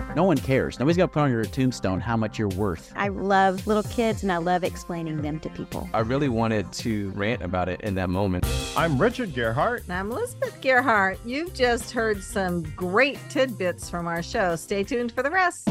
No one cares. Nobody's got to put on your tombstone how much you're worth. I love little kids and I love explaining them to people. I really wanted to rant about it in that moment. I'm Richard Gerhart. And I'm Elizabeth Gerhart. You've just heard some great tidbits from our show. Stay tuned for the rest.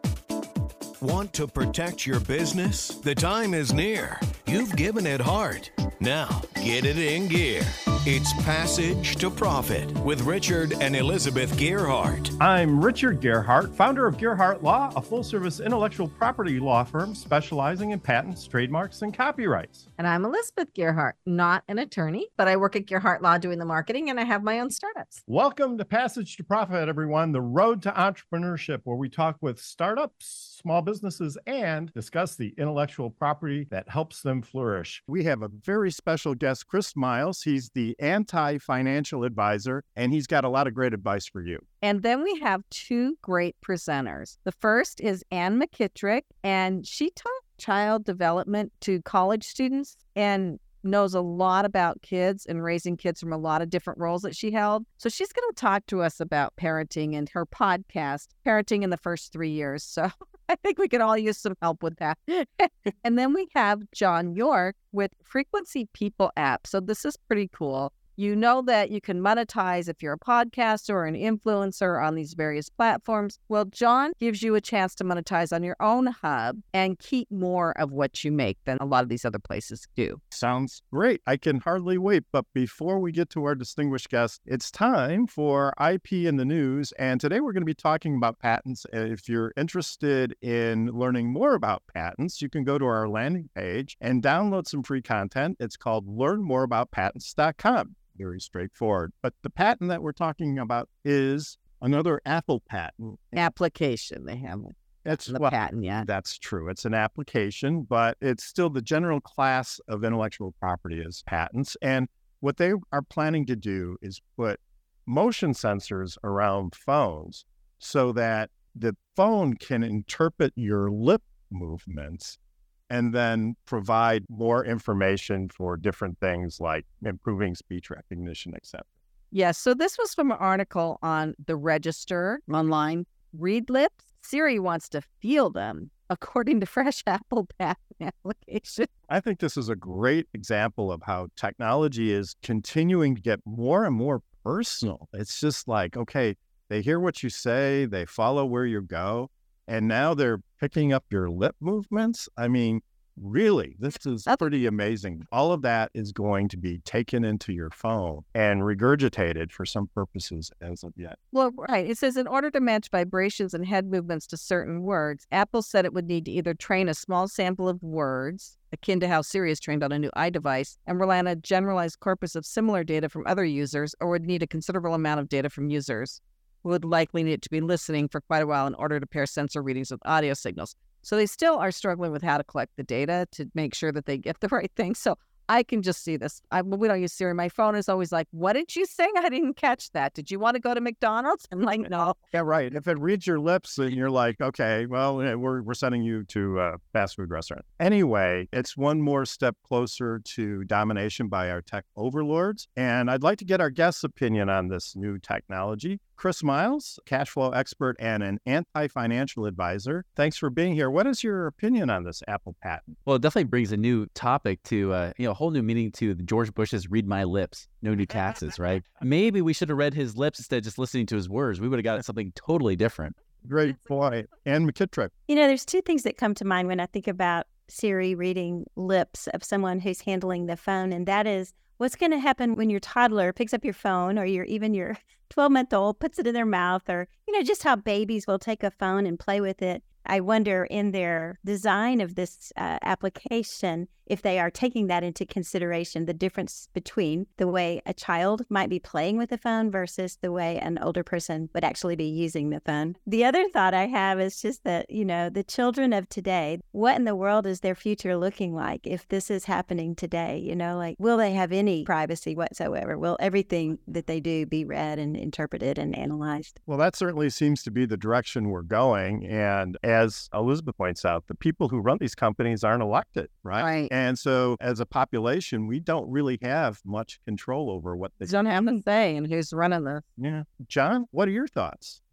Want to protect your business? The time is near. You've given it heart. Now, get it in gear. It's Passage to Profit with Richard and Elizabeth Gerhart. I'm Richard Gerhart, founder of Gerhart Law, a full-service intellectual property law firm specializing in patents, trademarks, and copyrights. And I'm Elizabeth Gerhart, not an attorney, but I work at Gerhart Law doing the marketing, and I have my own startups. Welcome to Passage to Profit, everyone, the road to entrepreneurship, where we talk with startups, small businesses, and discuss the intellectual property that helps them flourish. We have a very special guest, Chris Miles. He's the anti-financial advisor, and he's got a lot of great advice for you. And then we have two great presenters. The first is Ann McKittrick, and she taught child development to college students and knows a lot about kids and raising kids from a lot of different roles that she held. So she's going to talk to us about parenting and her podcast, Parenting in the First 3 Years. So I think we could all use some help with that. And then we have John York with Frequency People app. So this is pretty cool. You know that you can monetize if you're a podcaster or an influencer on these various platforms. Well, John gives you a chance to monetize on your own hub and keep more of what you make than a lot of these other places do. Sounds great. I can hardly wait. But before we get to our distinguished guest, it's time for IP in the News. And today we're going to be talking about patents. If you're interested in learning more about patents, you can go to our landing page and download some free content. It's called learnmoreaboutpatents.com. Very straightforward. But the patent that we're talking about is another Apple patent. Application, they have it. It's the patent, yeah. That's true. It's an application, but it's still the general class of intellectual property is patents. And what they are planning to do is put motion sensors around phones so that the phone can interpret your lip movements and then provide more information for different things like improving speech recognition, etc. Yes, so this was from an article on the Register online. Read lips? Siri wants to feel them, according to Fresh Apple patent application. I think this is a great example of how technology is continuing to get more and more personal. It's just like, okay, they hear what you say, they follow where you go, and now they're picking up your lip movements. I mean, really, this is pretty amazing. All of that is going to be taken into your phone and regurgitated for some purposes as of yet. Well, right. It says in order to match vibrations and head movements to certain words, Apple said it would need to either train a small sample of words, akin to how Siri is trained on a new iDevice, and rely on a generalized corpus of similar data from other users, or would need a considerable amount of data from users who would likely need to be listening for quite a while in order to pair sensor readings with audio signals. So they still are struggling with how to collect the data to make sure that they get the right thing. So I can just see this. We don't use Siri. My phone is always like, what did you say? I didn't catch that. Did you want to go to McDonald's? I'm like, no. Yeah, right. If it reads your lips and you're like, okay, well, we're sending you to a fast food restaurant. Anyway, it's one more step closer to domination by our tech overlords. And I'd like to get our guest's opinion on this new technology. Chris Miles, cash flow expert and an anti-financial advisor. Thanks for being here. What is your opinion on this Apple patent? Well, it definitely brings a new topic to, a whole new meaning to George Bush's read my lips, no new taxes, right? Maybe we should have read his lips instead of just listening to his words. We would have got something totally different. Great point. Ann McKittrick. There's two things that come to mind when I think about Siri reading lips of someone who's handling the phone, and that is what's going to happen when your toddler picks up your phone or your 12-month-old puts it in their mouth, or, just how babies will take a phone and play with it. I wonder in their design of this application if they are taking that into consideration, the difference between the way a child might be playing with the phone versus the way an older person would actually be using the phone. The other thought I have is just that, the children of today, what in the world is their future looking like if this is happening today? Will they have any privacy whatsoever? Will everything that they do be read and interpreted and analyzed? Well, that certainly seems to be the direction we're going. And as Elizabeth points out, the people who run these companies aren't elected, right? And so as a population, we don't really have much control over what they don't have a say in who's running this. Yeah. John, what are your thoughts?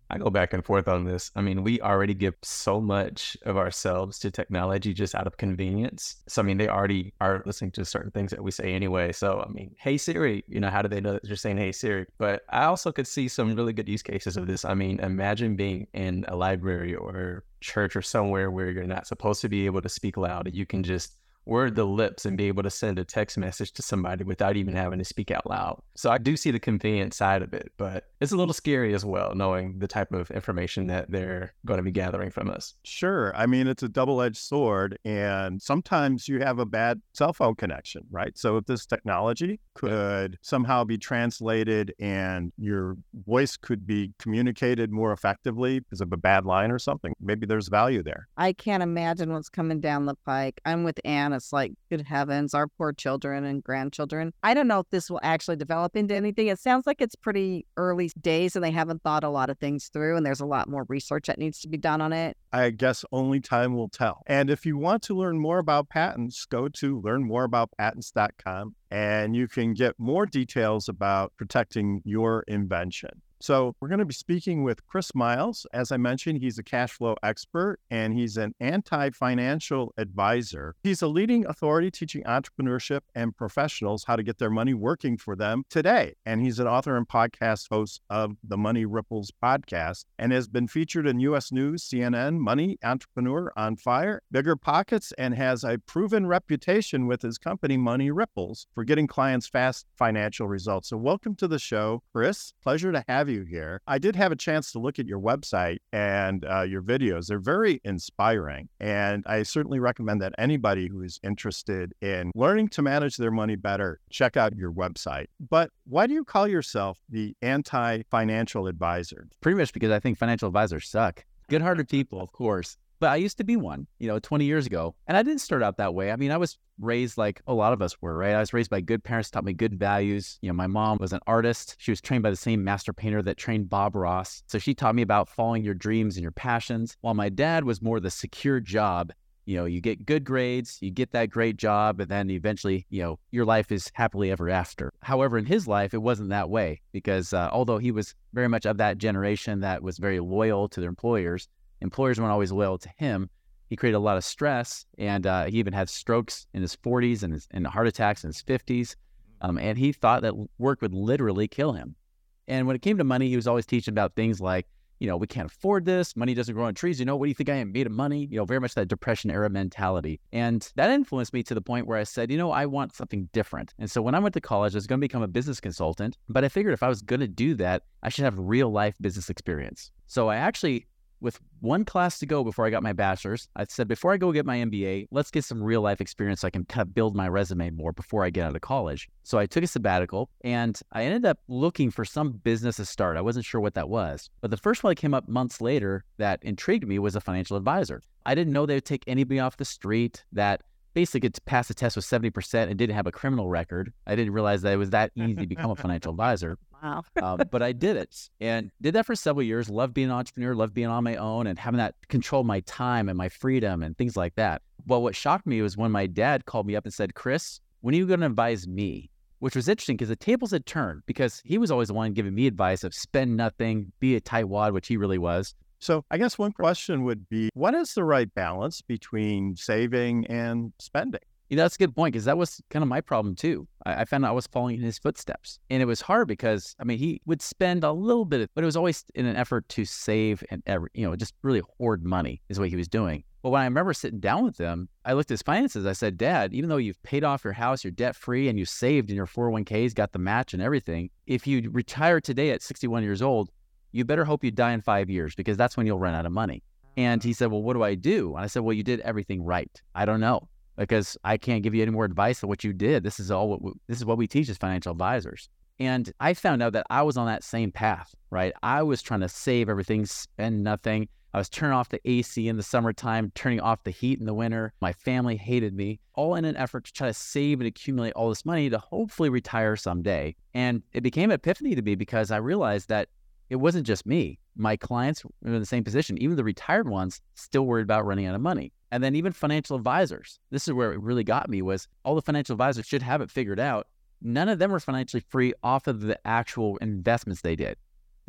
I go back and forth on this. I mean, we already give so much of ourselves to technology just out of convenience. So, I mean, they already are listening to certain things that we say anyway. So, I mean, hey Siri, how do they know that you're saying hey Siri? But I also could see some really good use cases of this. I mean, imagine being in a library or church or somewhere where you're not supposed to be able to speak loud, and you can just word the lips and be able to send a text message to somebody without even having to speak out loud. So I do see the convenient side of it, but it's a little scary as well, knowing the type of information that they're going to be gathering from us. Sure. I mean, it's a double-edged sword, and sometimes you have a bad cell phone connection, right? So if this technology could somehow be translated and your voice could be communicated more effectively because of a bad line or something, maybe there's value there. I can't imagine what's coming down the pike. I'm with Anne. It's like, good heavens, our poor children and grandchildren. I don't know if this will actually develop into anything. It sounds like it's pretty early days and they haven't thought a lot of things through, and there's a lot more research that needs to be done on it. I guess only time will tell. And if you want to learn more about patents, go to learnmoreaboutpatents.com and you can get more details about protecting your invention. So we're going to be speaking with Chris Miles. As I mentioned, he's a cash flow expert and he's an anti-financial advisor. He's a leading authority teaching entrepreneurship and professionals how to get their money working for them today. And he's an author and podcast host of the Money Ripples podcast and has been featured in U.S. News, CNN, Money, Entrepreneur, On Fire, Bigger Pockets, and has a proven reputation with his company, Money Ripples, for getting clients fast financial results. So welcome to the show, Chris. Pleasure to have you here. I did have a chance to look at your website and your videos. They're very inspiring. And I certainly recommend that anybody who is interested in learning to manage their money better, check out your website. But why do you call yourself the anti-financial advisor? Pretty much because I think financial advisors suck. Good-hearted people, of course. But I used to be one, 20 years ago. And I didn't start out that way. I mean, I was raised like a lot of us were, right? I was raised by good parents, taught me good values. My mom was an artist. She was trained by the same master painter that trained Bob Ross. So she taught me about following your dreams and your passions. While my dad was more the secure job. You get good grades, you get that great job, and then eventually, your life is happily ever after. However, in his life, it wasn't that way because although he was very much of that generation that was very loyal to their employers weren't always loyal to him. He created a lot of stress, and he even had strokes in his 40s and heart attacks in his 50s. And he thought that work would literally kill him. And when it came to money, he was always teaching about things like, we can't afford this. Money doesn't grow on trees. What do you think I am, made of money? Very much that Depression era mentality. And that influenced me to the point where I said, I want something different. And so when I went to college, I was going to become a business consultant. But I figured if I was going to do that, I should have real life business experience. So I actually, with one class to go before I got my bachelor's, I said, before I go get my MBA, let's get some real life experience so I can kind of build my resume more before I get out of college. So I took a sabbatical and I ended up looking for some business to start. I wasn't sure what that was. But the first one that came up months later that intrigued me was a financial advisor. I didn't know they would take anybody off the street that basically could pass the test with 70% and didn't have a criminal record. I didn't realize that it was that easy to become a financial advisor. Wow. But I did it and did that for several years. Loved being an entrepreneur, loved being on my own and having that control my time and my freedom and things like that. But what shocked me was when my dad called me up and said, Chris, when are you going to advise me? Which was interesting because the tables had turned because he was always the one giving me advice of spend nothing, be a tightwad, which he really was. So I guess one question would be, what is the right balance between saving and spending? That's a good point because that was kind of my problem too. I found I was following in his footsteps. And it was hard because, he would spend a little bit, but it was always in an effort to save and, just really hoard money is what he was doing. But when I remember sitting down with him, I looked at his finances. I said, Dad, even though you've paid off your house, you're debt free, and you saved in your 401ks, got the match and everything, if you retire today at 61 years old, you better hope you die in 5 years because that's when you'll run out of money. And he said, well, what do I do? And I said, well, you did everything right. I don't know because I can't give you any more advice than what you did. This is what we teach as financial advisors. And I found out that I was on that same path, right? I was trying to save everything, spend nothing. I was turning off the AC in the summertime, turning off the heat in the winter. My family hated me, all in an effort to try to save and accumulate all this money to hopefully retire someday. And it became an epiphany to me because I realized that it wasn't just me. My clients were in the same position. Even the retired ones still worried about running out of money. And then even financial advisors. This is where it really got me was all the financial advisors should have it figured out. None of them were financially free off of the actual investments they did.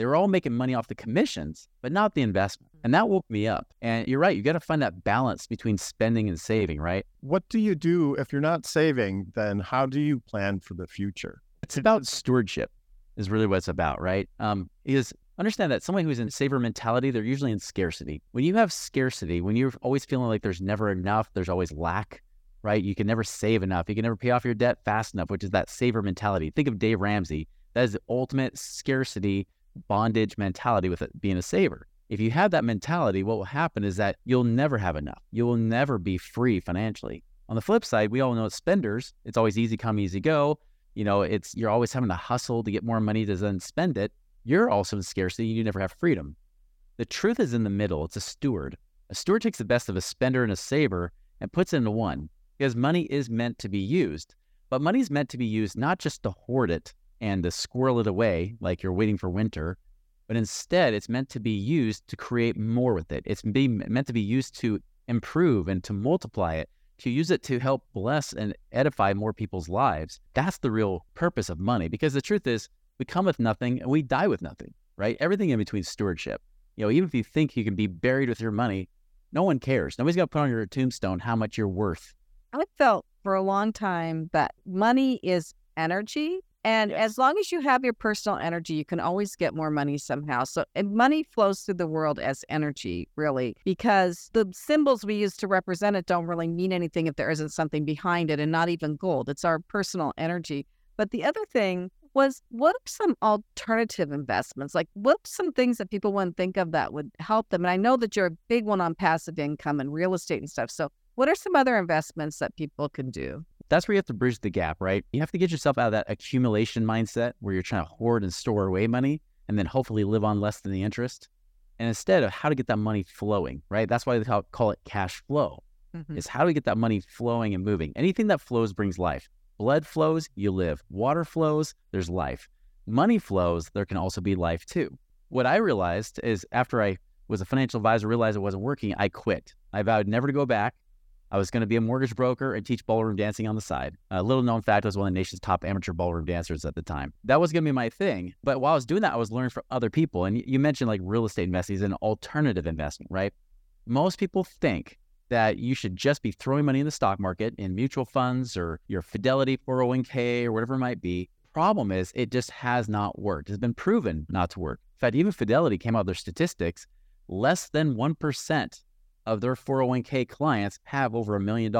They were all making money off the commissions, but not the investment. And that woke me up. And you're right. You got to find that balance between spending and saving, right? What do you do if you're not saving? Then how do you plan for the future? It's about stewardship is really what it's about, right? Is understand that someone who's in saver mentality, they're usually in scarcity. When you have scarcity, when you're always feeling like there's never enough, there's always lack, right? You can never save enough. You can never pay off your debt fast enough, which is that saver mentality. Think of Dave Ramsey. That is the ultimate scarcity bondage mentality with it being a saver. If you have that mentality, what will happen is that you'll never have enough. You will never be free financially. On the flip side, we all know as spenders, it's always easy come, easy go. You know, you're always having to hustle to get more money to then spend it. You're also in scarcity. You never have freedom. The truth is in the middle. It's a steward. A steward takes the best of a spender and a saver and puts it into one, because money is meant to be used. But money is meant to be used not just to hoard it and to squirrel it away like you're waiting for winter, but instead it's meant to be used to create more with it. It's meant to be used to improve and to multiply it, to use it to help bless and edify more people's lives. That's the real purpose of money, because the truth is we come with nothing and we die with nothing, right? Everything in between stewardship. You know, even if you think you can be buried with your money, no one cares. Nobody's going to put on your tombstone how much you're worth. I felt for a long time that money is energy. And as long as you have your personal energy, you can always get more money somehow. So money flows through the world as energy, really, because the symbols we use to represent it don't really mean anything if there isn't something behind it, and not even gold. It's our personal energy. But the other thing was, what are some alternative investments? Like, what are some things that people wouldn't think of that would help them? And I know that you're a big one on passive income and real estate and stuff. So what are some other investments that people can do? That's where you have to bridge the gap, right? You have to get yourself out of that accumulation mindset where you're trying to hoard and store away money and then hopefully live on less than the interest. And instead of how to get that money flowing, right? That's why they call it cash flow. Is how do we get that money flowing and moving? Anything that flows brings life. Blood flows, you live. Water flows, there's life. Money flows, there can also be life too. What I realized is after I was a financial advisor, realized it wasn't working, I quit. I vowed never to go back. I was going to be a mortgage broker and teach ballroom dancing on the side. A little known fact, I was one of the nation's top amateur ballroom dancers at the time. That was going to be my thing. But while I was doing that, I was learning from other people. And you mentioned like real estate investing is an alternative investment, right? Most people think that you should just be throwing money in the stock market in mutual funds or your Fidelity 401k or whatever it might be. Problem is, it just has not worked. It's been proven not to work. In fact, even Fidelity came out with their statistics. Less than 1% of their 401k clients have over $1 million.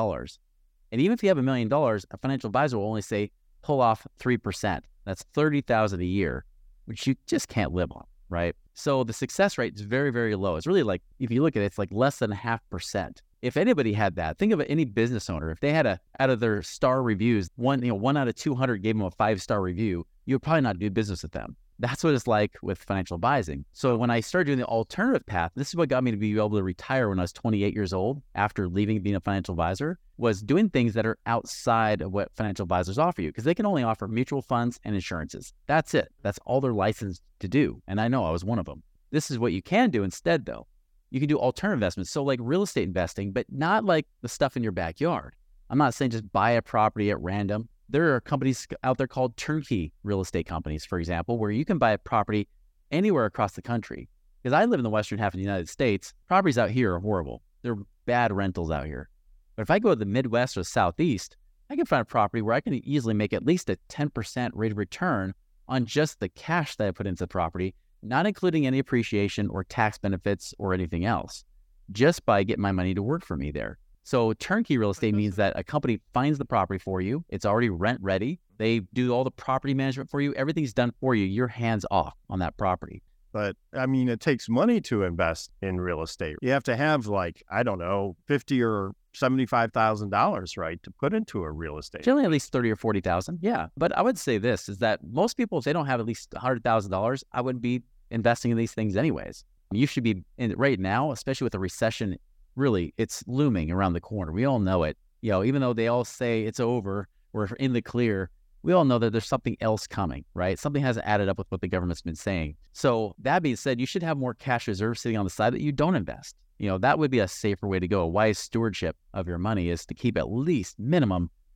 And even if you have $1 million, a financial advisor will only say, pull off 3%. That's $30,000 a year, which you just can't live on, right? So the success rate is very, very low. It's really like, if you look at it, it's like less than 0.5%. If anybody had that, think of any business owner. If they had out of their star reviews, one out of 200 gave them a 5-star review, you would probably not do business with them. That's what it's like with financial advising. So when I started doing the alternative path, this is what got me to be able to retire when I was 28 years old after leaving being a financial advisor, was doing things that are outside of what financial advisors offer you, because they can only offer mutual funds and insurances. That's it. That's all they're licensed to do. And I know I was one of them. This is what you can do instead, though. You can do alternative investments. So like real estate investing, but not like the stuff in your backyard. I'm not saying just buy a property at random. There are companies out there called turnkey real estate companies, for example, where you can buy a property anywhere across the country. Because I live in the western half of the United States, properties out here are horrible. They're bad rentals out here. But if I go to the Midwest or Southeast, I can find a property where I can easily make at least a 10% rate of return on just the cash that I put into the property, not including any appreciation or tax benefits or anything else, just by getting my money to work for me there. So turnkey real estate means that a company finds the property for you. It's already rent ready. They do all the property management for you. Everything's done for you. You're hands off on that property. But I mean, it takes money to invest in real estate. You have to have like, I don't know, $50,000 or $75,000, right, to put into a real estate. Generally at least 30 or 40,000. Yeah. But I would say this is that most people, if they don't have at least $100,000, I wouldn't be investing in these things anyways. You should be in right now, especially with a recession. Really, it's looming around the corner. We all know it. You know, even though they all say it's over, we're in the clear, we all know that there's something else coming, right? Something hasn't added up with what the government's been saying. So that being said, you should have more cash reserves sitting on the side that you don't invest. You know, that would be a safer way to go. A wise stewardship of your money is to keep at least minimum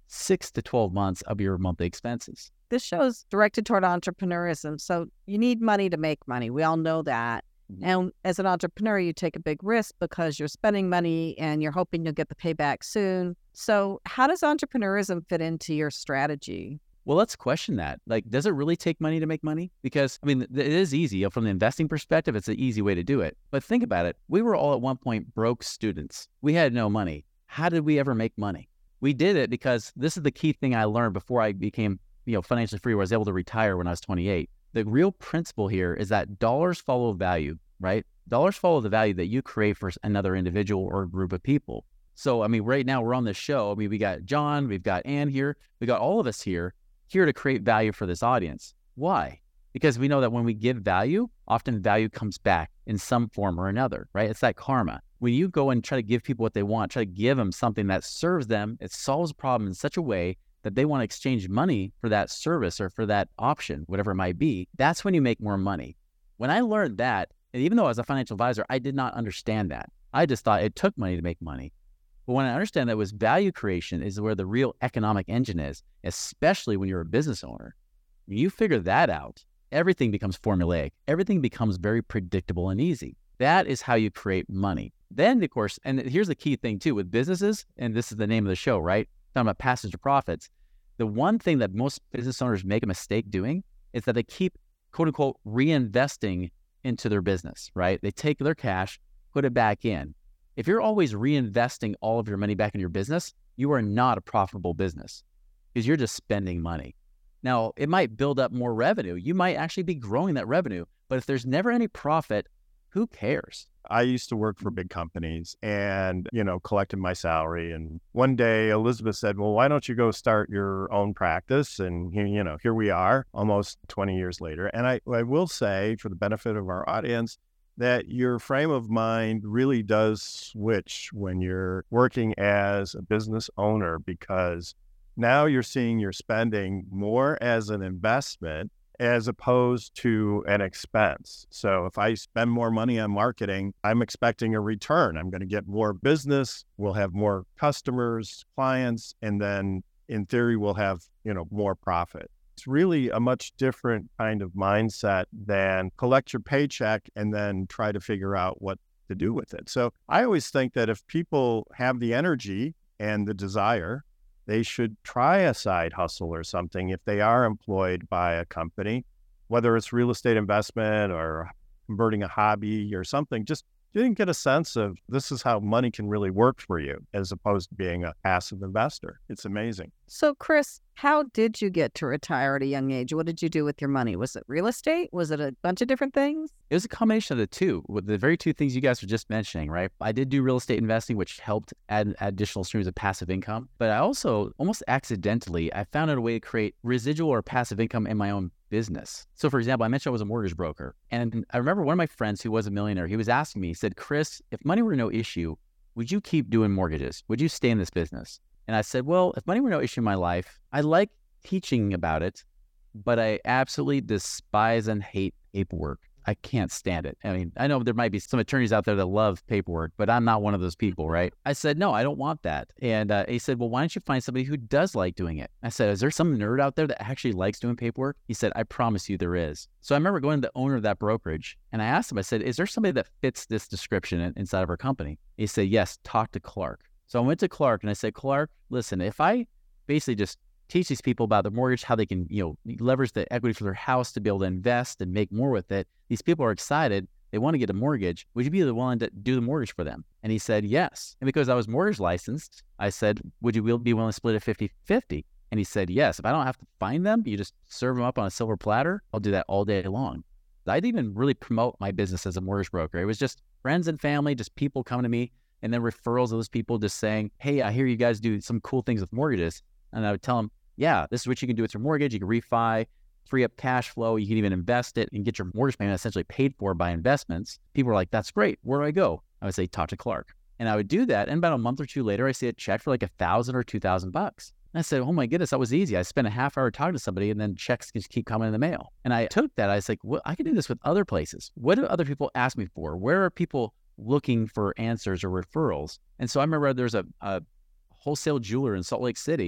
6 to 12 months of your monthly expenses. This show's directed toward entrepreneurism. So you need money to make money. We all know that. And as an entrepreneur, you take a big risk because you're spending money and you're hoping you'll get the payback soon. So how does entrepreneurism fit into your strategy? Well, let's question that. Like, does it really take money to make money? Because, I mean, it is easy. From the investing perspective, it's an easy way to do it. But think about it. We were all at one point broke students. We had no money. How did we ever make money? We did it because this is the key thing I learned before I became, financially free, where I was able to retire when I was 28. The real principle here is that dollars follow value, right? Dollars follow the value that you create for another individual or group of people. So, I mean, right now we're on this show. I mean, we got John, we've got Ann here, we got all of us here to create value for this audience. Why? Because we know that when we give value, often value comes back in some form or another, right? It's like karma. When you go and try to give people what they want, try to give them something that serves them, it solves a problem in such a way that they want to exchange money for that service or for that option, whatever it might be, that's when you make more money. When I learned that, and even though I was a financial advisor, I did not understand that. I just thought it took money to make money. But when I understand that was value creation is where the real economic engine is, especially when you're a business owner. When you figure that out, everything becomes formulaic. Everything becomes very predictable and easy. That is how you create money. Then, of course, and here's the key thing too with businesses, and this is the name of the show, right? Talking about passage to profits. The one thing that most business owners make a mistake doing is that they keep, quote unquote, reinvesting into their business, right? They take their cash, put it back in. If you're always reinvesting all of your money back in your business, you are not a profitable business because you're just spending money. Now, it might build up more revenue. You might actually be growing that revenue, but if there's never any profit, who cares? I used to work for big companies and, collected my salary. And one day Elizabeth said, well, why don't you go start your own practice? And, here we are almost 20 years later. And I will say, for the benefit of our audience, that your frame of mind really does switch when you're working as a business owner, because now you're seeing your spending more as an investment as opposed to an expense. So if I spend more money on marketing, I'm expecting a return. I'm going to get more business. We'll have more customers, clients, and then in theory, we'll have, more profit. It's really a much different kind of mindset than collect your paycheck and then try to figure out what to do with it. So I always think that if people have the energy and the desire, they should try a side hustle or something if they are employed by a company, whether it's real estate investment or converting a hobby or something. Just didn't get a sense of this is how money can really work for you as opposed to being a passive investor. It's amazing. So, Chris, how did you get to retire at a young age? What did you do with your money? Was it real estate? Was it a bunch of different things? It was a combination of the two, with the very two things you guys were just mentioning, right? I did do real estate investing, which helped add additional streams of passive income. But I also, almost accidentally, I found out a way to create residual or passive income in my own business. So for example, I mentioned I was a mortgage broker. And I remember one of my friends who was a millionaire, he was asking me, he said, Chris, if money were no issue, would you keep doing mortgages? Would you stay in this business? And I said, well, if money were no issue in my life, I like teaching about it, but I absolutely despise and hate paperwork. I can't stand it. I mean, I know there might be some attorneys out there that love paperwork, but I'm not one of those people, right? I said, no, I don't want that. And he said, well, why don't you find somebody who does like doing it? I said, is there some nerd out there that actually likes doing paperwork? He said, I promise you there is. So I remember going to the owner of that brokerage and I asked him, I said, is there somebody that fits this description inside of our company? He said, yes, talk to Clark. So I went to Clark and I said, Clark, listen, if I basically just teach these people about the mortgage, how they can, leverage the equity for their house to be able to invest and make more with it. These people are excited. They want to get a mortgage. Would you be willing to do the mortgage for them? And he said, yes. And because I was mortgage licensed, I said, would you be willing to split it 50-50? And he said, yes. If I don't have to find them, you just serve them up on a silver platter. I'll do that all day long. I didn't even really promote my business as a mortgage broker. It was just friends and family, just people coming to me, and then referrals of those people just saying, hey, I hear you guys do some cool things with mortgages. And I would tell them, yeah, this is what you can do with your mortgage. You can refi, free up cash flow. You can even invest it and get your mortgage payment essentially paid for by investments. People were like, that's great. Where do I go? I would say, talk to Clark. And I would do that. And about a month or two later, I see a check for like $1,000 or $2,000. And I said, oh my goodness, that was easy. I spent a half hour talking to somebody and then checks just keep coming in the mail. And I took that. I was like, well, I can do this with other places. What do other people ask me for? Where are people looking for answers or referrals? And so I remember there's a wholesale jeweler in Salt Lake City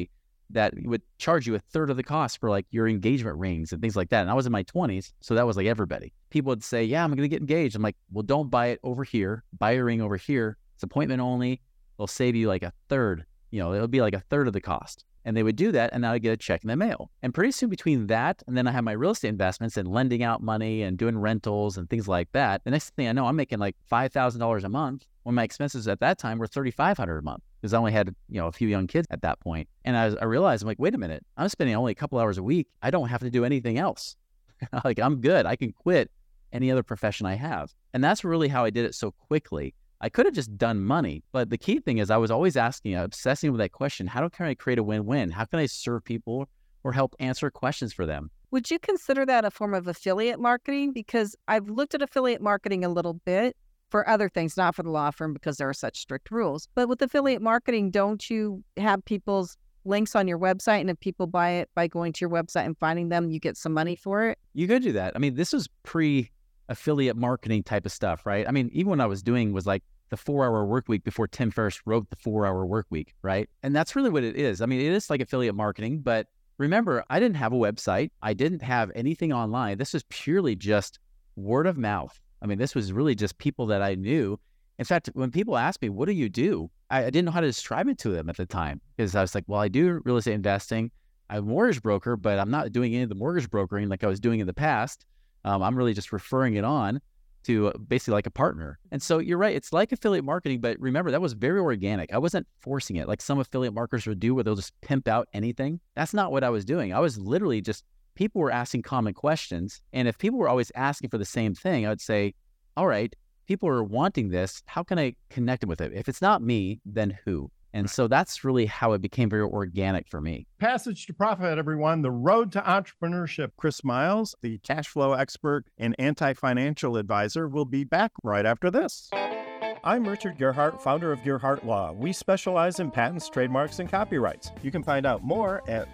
that would charge you a third of the cost for like your engagement rings and things like that. And I was in my 20s, so that was like everybody. People would say, yeah, I'm going to get engaged. I'm like, well, don't buy it over here. Buy a ring over here. It's appointment only. They'll save you like a third. It'll be like a third of the cost. And they would do that, and I would get a check in the mail. And pretty soon between that, and then I have my real estate investments and lending out money and doing rentals and things like that. The next thing I know, I'm making like $5,000 a month when my expenses at that time were $3,500 a month because I only had, a few young kids at that point. And I realized, I'm like, wait a minute, I'm spending only a couple hours a week. I don't have to do anything else. Like, I'm good. I can quit any other profession I have. And that's really how I did it so quickly. I could have just done money, but the key thing is I was always obsessing with that question. How can I create a win-win? How can I serve people or help answer questions for them? Would you consider that a form of affiliate marketing? Because I've looked at affiliate marketing a little bit for other things, not for the law firm because there are such strict rules. But with affiliate marketing, don't you have people's links on your website? And if people buy it by going to your website and finding them, you get some money for it? You could do that. I mean, this is pre-affiliate marketing type of stuff, right? I mean, even what I was doing was like the 4-hour work week before Tim Ferriss wrote the 4-hour work week, right? And that's really what it is. I mean, it is like affiliate marketing, but remember, I didn't have a website. I didn't have anything online. This was purely just word of mouth. I mean, this was really just people that I knew. In fact, when people ask me, what do you do? I didn't know how to describe it to them at the time because I was like, well, I do real estate investing. I'm a mortgage broker, but I'm not doing any of the mortgage brokering like I was doing in the past. I'm really just referring it on to basically like a partner. And so you're right. It's like affiliate marketing, but remember, that was very organic. I wasn't forcing it like some affiliate marketers would do where they'll just pimp out anything. That's not what I was doing. I was literally just, people were asking common questions. And if people were always asking for the same thing, I would say, all right, people are wanting this. How can I connect them with it? If it's not me, then who? And so that's really how it became very organic for me. Passage to Profit, everyone. The road to entrepreneurship. Chris Miles, the cash flow expert and anti-financial advisor, will be back right after this. I'm Richard Gerhardt, founder of Gerhardt Law. We specialize in patents, trademarks, and copyrights. You can find out more at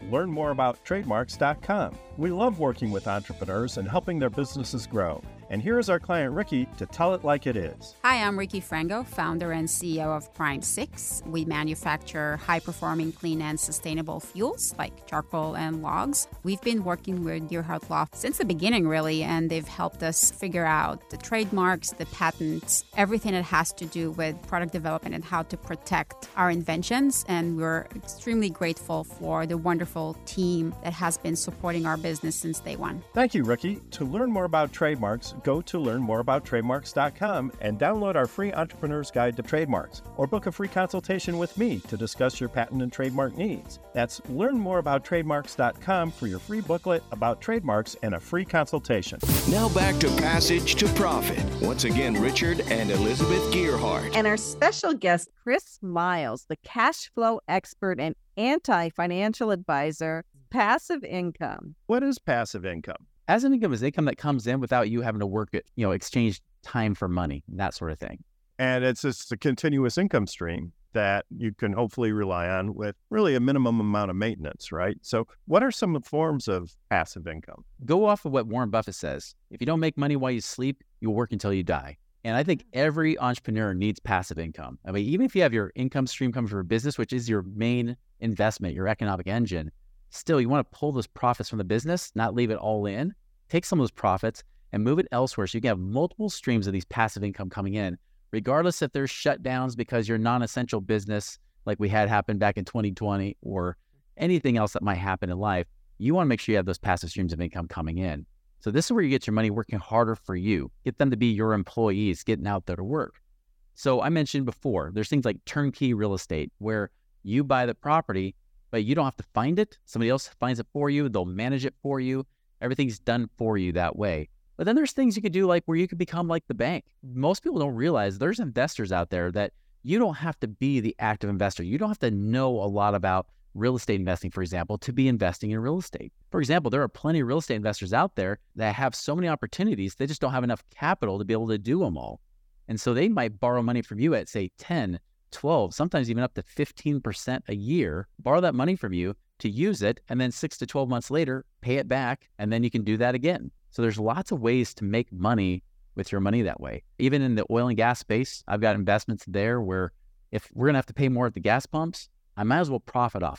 learnmoreabouttrademarks.com. We love working with entrepreneurs and helping their businesses grow. And here is our client, Ricky, to tell it like it is. Hi, I'm Ricky Frango, founder and CEO of Prime 6. We manufacture high-performing, clean, and sustainable fuels like charcoal and logs. We've been working with Gerhardt Law since the beginning, really, and they've helped us figure out the trademarks, the patents, everything that has to do with product development and how to protect our inventions. And we're extremely grateful for the wonderful team that has been supporting our business since day one. Thank you, Ricky. To learn more about trademarks, go to learnmoreabouttrademarks.com and download our free Entrepreneur's Guide to Trademarks, or book a free consultation with me to discuss your patent and trademark needs. That's learnmoreabouttrademarks.com for your free booklet about trademarks and a free consultation. Now back to Passage to Profit. Once again, Richard and Elizabeth Gearhart. And our special guest, Chris Miles, the cash flow expert and anti-financial advisor, passive income. What is passive income? As an income is income that comes in without you having to work it, exchange time for money, that sort of thing. And it's just a continuous income stream that you can hopefully rely on with really a minimum amount of maintenance, right? So what are some forms of passive income? Go off of what Warren Buffett says. If you don't make money while you sleep, you'll work until you die. And I think every entrepreneur needs passive income. I mean, even if you have your income stream coming from your business, which is your main investment, your economic engine, still, you want to pull those profits from the business, not leave it all in. Take some of those profits and move it elsewhere so you can have multiple streams of these passive income coming in, regardless if there's shutdowns because you're non-essential business like we had happen back in 2020 or anything else that might happen in life. You want to make sure you have those passive streams of income coming in. So this is where you get your money working harder for you. Get them to be your employees, getting out there to work. So I mentioned before, there's things like turnkey real estate where you buy the property, but you don't have to find it. Somebody else finds it for you. They'll manage it for you. Everything's done for you that way. But then there's things you could do like where you could become like the bank. Most people don't realize there's investors out there that you don't have to be the active investor. You don't have to know a lot about real estate investing, for example, to be investing in real estate. For example, there are plenty of real estate investors out there that have so many opportunities, they just don't have enough capital to be able to do them all. And so they might borrow money from you at, say, 10, 12, sometimes even up to 15% a year, borrow that money from you to use it, and then 6 to 12 months later, pay it back, and then you can do that again. So there's lots of ways to make money with your money that way. Even in the oil and gas space, I've got investments there where if we're going to have to pay more at the gas pumps, I might as well profit off of it.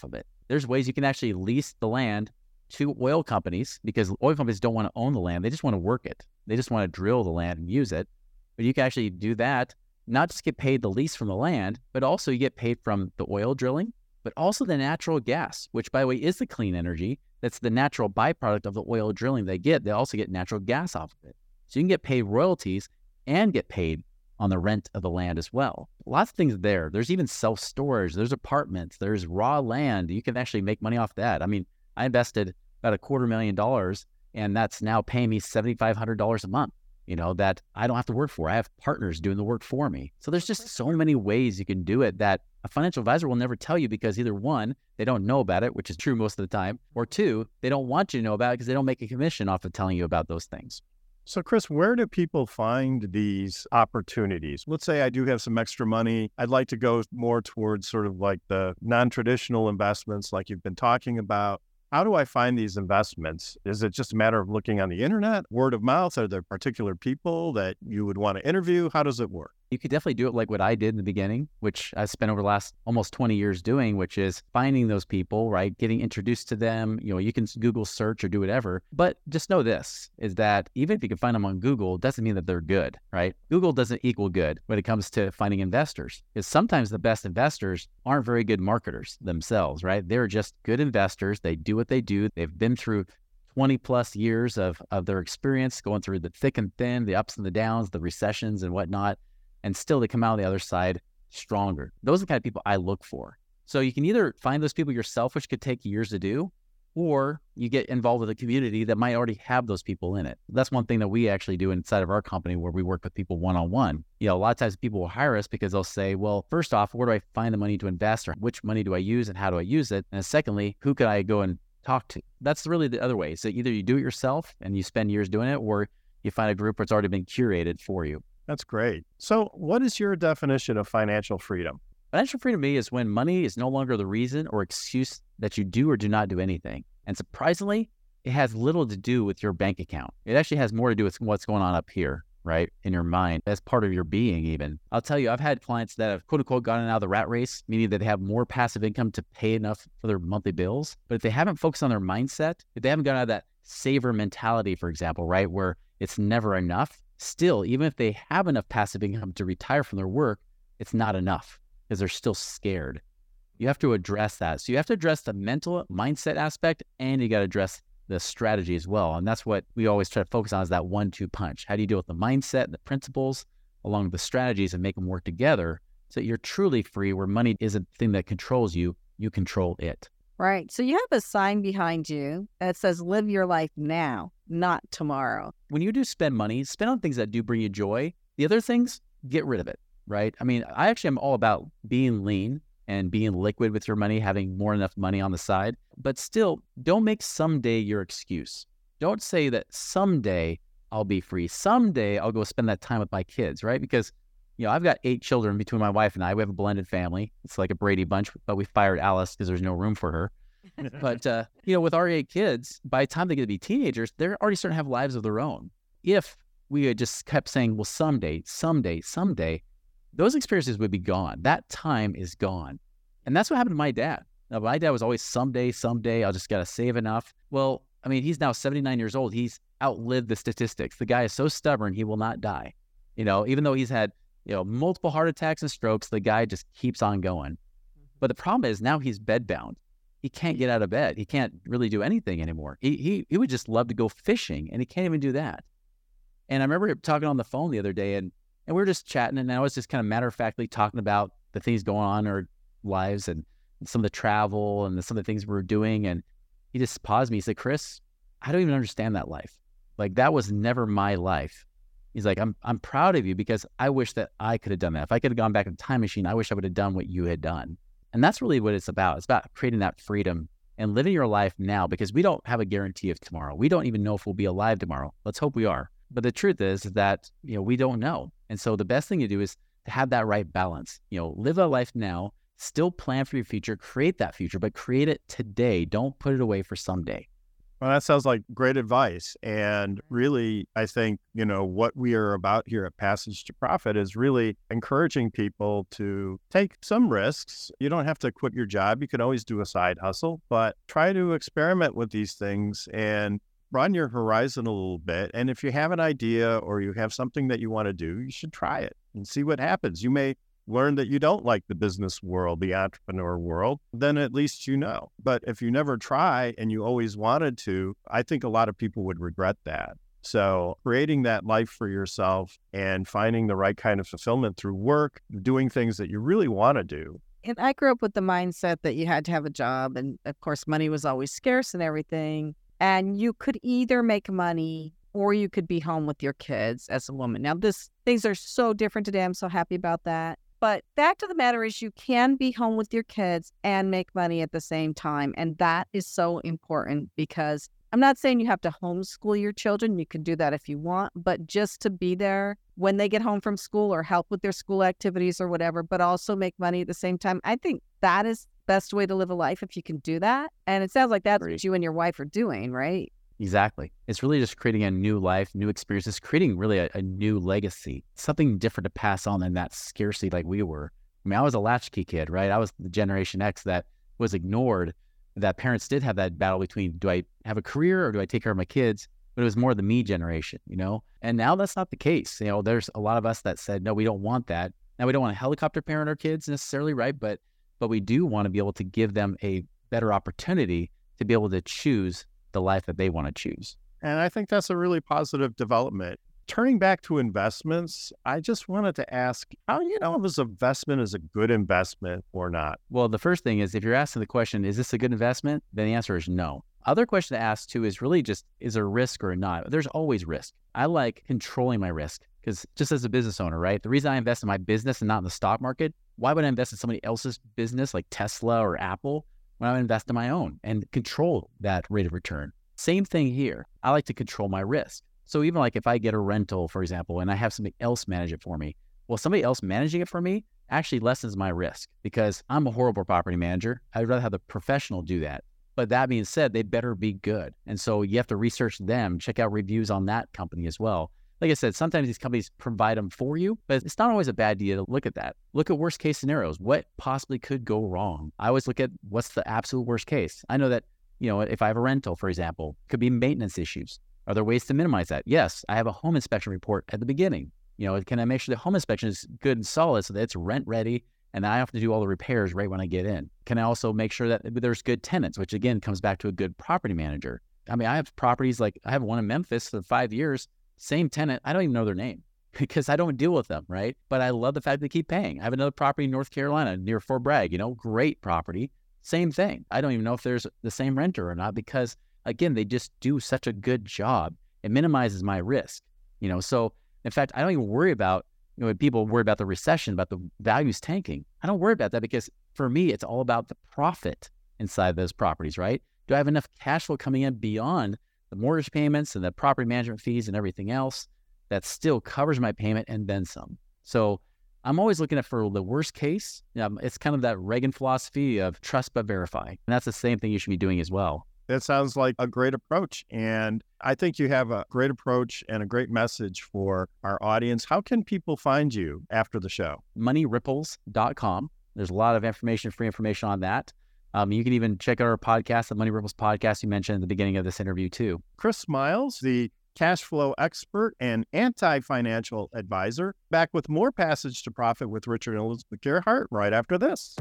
There's ways you can actually lease the land to oil companies, because oil companies don't want to own the land. They just want to work it. They just want to drill the land and use it. But you can actually do that, not just get paid the lease from the land, but also you get paid from the oil drilling, but also the natural gas, which, by the way, is the clean energy. That's the natural byproduct of the oil drilling they get. They also get natural gas off of it. So you can get paid royalties and get paid on the rent of the land as well. Lots of things there. There's even self-storage. There's apartments. There's raw land. You can actually make money off that. I mean, I invested about $250,000, and that's now paying me $7,500 a month, that I don't have to work for. I have partners doing the work for me. So there's just so many ways you can do it that a financial advisor will never tell you, because either one, they don't know about it, which is true most of the time, or two, they don't want you to know about it because they don't make a commission off of telling you about those things. So, Chris, where do people find these opportunities? Let's say I do have some extra money. I'd like to go more towards sort of like the non-traditional investments like you've been talking about. How do I find these investments? Is it just a matter of looking on the internet, word of mouth? Are there particular people that you would want to interview? How does it work? You could definitely do it like what I did in the beginning, which I spent over the last almost 20 years doing, which is finding those people, right? Getting introduced to them. You can Google search or do whatever. But just know this, is that even if you can find them on Google, it doesn't mean that they're good, right? Google doesn't equal good when it comes to finding investors, because sometimes the best investors aren't very good marketers themselves, right? They're just good investors. They do what they do. They've been through 20 plus years of their experience, going through the thick and thin, the ups and the downs, the recessions and whatnot. And still they come out on the other side stronger. Those are the kind of people I look for. So you can either find those people yourself, which could take years to do, or you get involved with a community that might already have those people in it. That's one thing that we actually do inside of our company, where we work with people one-on-one. A lot of times people will hire us because they'll say, well, first off, where do I find the money to invest, or which money do I use and how do I use it? And secondly, who could I go and talk to? That's really the other way. So either you do it yourself and you spend years doing it, or you find a group where it's already been curated for you. That's great. So what is your definition of financial freedom? Financial freedom to me is when money is no longer the reason or excuse that you do or do not do anything. And surprisingly, it has little to do with your bank account. It actually has more to do with what's going on up here, right? In your mind, as part of your being even. I'll tell you, I've had clients that have quote unquote gotten out of the rat race, meaning that they have more passive income to pay enough for their monthly bills. But if they haven't focused on their mindset, if they haven't gotten out of that saver mentality, for example, right, where it's never enough, still, even if they have enough passive income to retire from their work, it's not enough because they're still scared. You have to address that. So you have to address the mental mindset aspect, and you got to address the strategy as well. And that's what we always try to focus on, is that 1-2 punch. How do you deal with the mindset and the principles along with the strategies and make them work together so that you're truly free, where money isn't the thing that controls you, you control it. Right. So you have a sign behind you that says, live your life now, not tomorrow. When you do spend money, spend on things that do bring you joy. The other things, get rid of it, right? I mean, I actually am all about being lean and being liquid with your money, having more enough money on the side. But still, don't make someday your excuse. Don't say that someday I'll be free. Someday I'll go spend that time with my kids, right? Because, I've got 8 children between my wife and I. We have a blended family. It's like a Brady Bunch, but we fired Alice because there's no room for her. But, with our 8 kids, by the time they get to be teenagers, they're already starting to have lives of their own. If we had just kept saying, well, someday, those experiences would be gone. That time is gone. And that's what happened to my dad. Now, my dad was always someday, I'll just got to save enough. Well, I mean, he's now 79 years old. He's outlived the statistics. The guy is so stubborn, he will not die. Even though he's had, multiple heart attacks and strokes, the guy just keeps on going. But the problem is now he's bedbound. He can't get out of bed. He can't really do anything anymore. He would just love to go fishing, and he can't even do that. And I remember talking on the phone the other day, and we were just chatting, and I was just kind of matter-of-factly talking about the things going on in our lives and some of the travel and some of the things we were doing. And he just paused me. He said, Chris, I don't even understand that life. Like, that was never my life. He's like, I'm proud of you because I wish that I could have done that. If I could have gone back in the time machine, I wish I would have done what you had done. And that's really what it's about. It's about creating that freedom and living your life now, because we don't have a guarantee of tomorrow. We don't even know if we'll be alive tomorrow. Let's hope we are. But the truth is that, we don't know. And so the best thing to do is to have that right balance. Live a life now, still plan for your future, create that future, but create it today. Don't put it away for someday. Well, that sounds like great advice. And really, I think, what we are about here at Passage to Profit is really encouraging people to take some risks. You don't have to quit your job. You can always do a side hustle, but try to experiment with these things and broaden your horizon a little bit. And if you have an idea or you have something that you want to do, you should try it and see what happens. You may learn that you don't like the business world, the entrepreneur world, then at least you know. But if you never try and you always wanted to, I think a lot of people would regret that. So creating that life for yourself and finding the right kind of fulfillment through work, doing things that you really want to do. And I grew up with the mindset that you had to have a job. And of course, money was always scarce and everything. And you could either make money or you could be home with your kids as a woman. Now, things are so different today. I'm so happy about that. But fact of the matter is you can be home with your kids and make money at the same time. And that is so important because I'm not saying you have to homeschool your children. You can do that if you want, but just to be there when they get home from school or help with their school activities or whatever, but also make money at the same time. I think that is the best way to live a life if you can do that. And it sounds like that's what you and your wife are doing, right? Exactly. It's really just creating a new life, new experiences, creating really a new legacy, something different to pass on than that scarcity like we were. I mean, I was a latchkey kid, right? I was the Generation X that was ignored, that parents did have that battle between, do I have a career or do I take care of my kids? But it was more the me generation, And now that's not the case. There's a lot of us that said, no, we don't want that. Now, we don't want to helicopter parent our kids necessarily, right? But we do want to be able to give them a better opportunity to be able to choose the life that they want to choose. And I think that's a really positive development. Turning back to investments, I just wanted to ask, how do you know if this investment is a good investment or not? Well, the first thing is if you're asking the question, is this a good investment? Then the answer is no. Other question to ask too is really just, is there risk or not? There's always risk. I like controlling my risk because just as a business owner, right? The reason I invest in my business and not in the stock market, why would I invest in somebody else's business like Tesla or Apple when I invest in my own and control that rate of return? Same thing here. I like to control my risk. So even like if I get a rental, for example, and I have somebody else manage it for me, well, somebody else managing it for me actually lessens my risk because I'm a horrible property manager. I'd rather have the professional do that. But that being said, they better be good. And so you have to research them, check out reviews on that company as well. Like I said, sometimes these companies provide them for you, but it's not always a bad idea to look at that. Look at worst case scenarios. What possibly could go wrong? I always look at what's the absolute worst case. I know that, if I have a rental, for example, could be maintenance issues. Are there ways to minimize that? Yes, I have a home inspection report at the beginning. Can I make sure the home inspection is good and solid so that it's rent ready and I have to do all the repairs right when I get in? Can I also make sure that there's good tenants, which again comes back to a good property manager? I mean, I have properties like I have one in Memphis for 5 years, same tenant. I don't even know their name because I don't deal with them, right? But I love the fact they keep paying. I have another property in North Carolina near Fort Bragg, great property. Same thing. I don't even know if there's the same renter or not because, again, they just do such a good job. It minimizes my risk, So, in fact, I don't even worry about, when people worry about the recession, about the values tanking. I don't worry about that because for me, it's all about the profit inside those properties, right? Do I have enough cash flow coming in beyond the mortgage payments and the property management fees and everything else that still covers my payment and then some? So I'm always looking at for the worst case. It's kind of that Reagan philosophy of trust but verify. And that's the same thing you should be doing as well. That sounds like a great approach. And I think you have a great approach and a great message for our audience. How can people find you after the show? MoneyRipples.com. There's a lot of free information on that. You can even check out our podcast, the Money Ripples podcast you mentioned at the beginning of this interview too. Chris Miles, the cash flow expert and anti-financial advisor, back with more Passage to Profit with Richard and Elizabeth Gearhart right after this.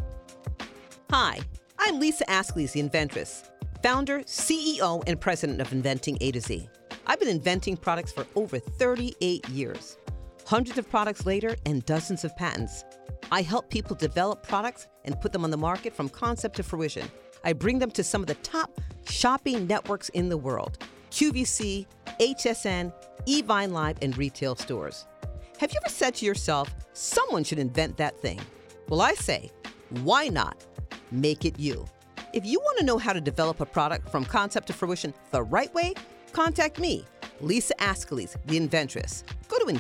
Hi, I'm Lisa Askley, the inventress, founder, CEO, and president of Inventing A to Z. I've been inventing products for over 38 years. Hundreds of products later and dozens of patents. I help people develop products and put them on the market from concept to fruition. I bring them to some of the top shopping networks in the world: QVC, HSN, eVine Live, and retail stores. Have you ever said to yourself, someone should invent that thing? Well, I say, why not make it you? If you want to know how to develop a product from concept to fruition the right way, contact me, Lisa Askley, the inventress. Go to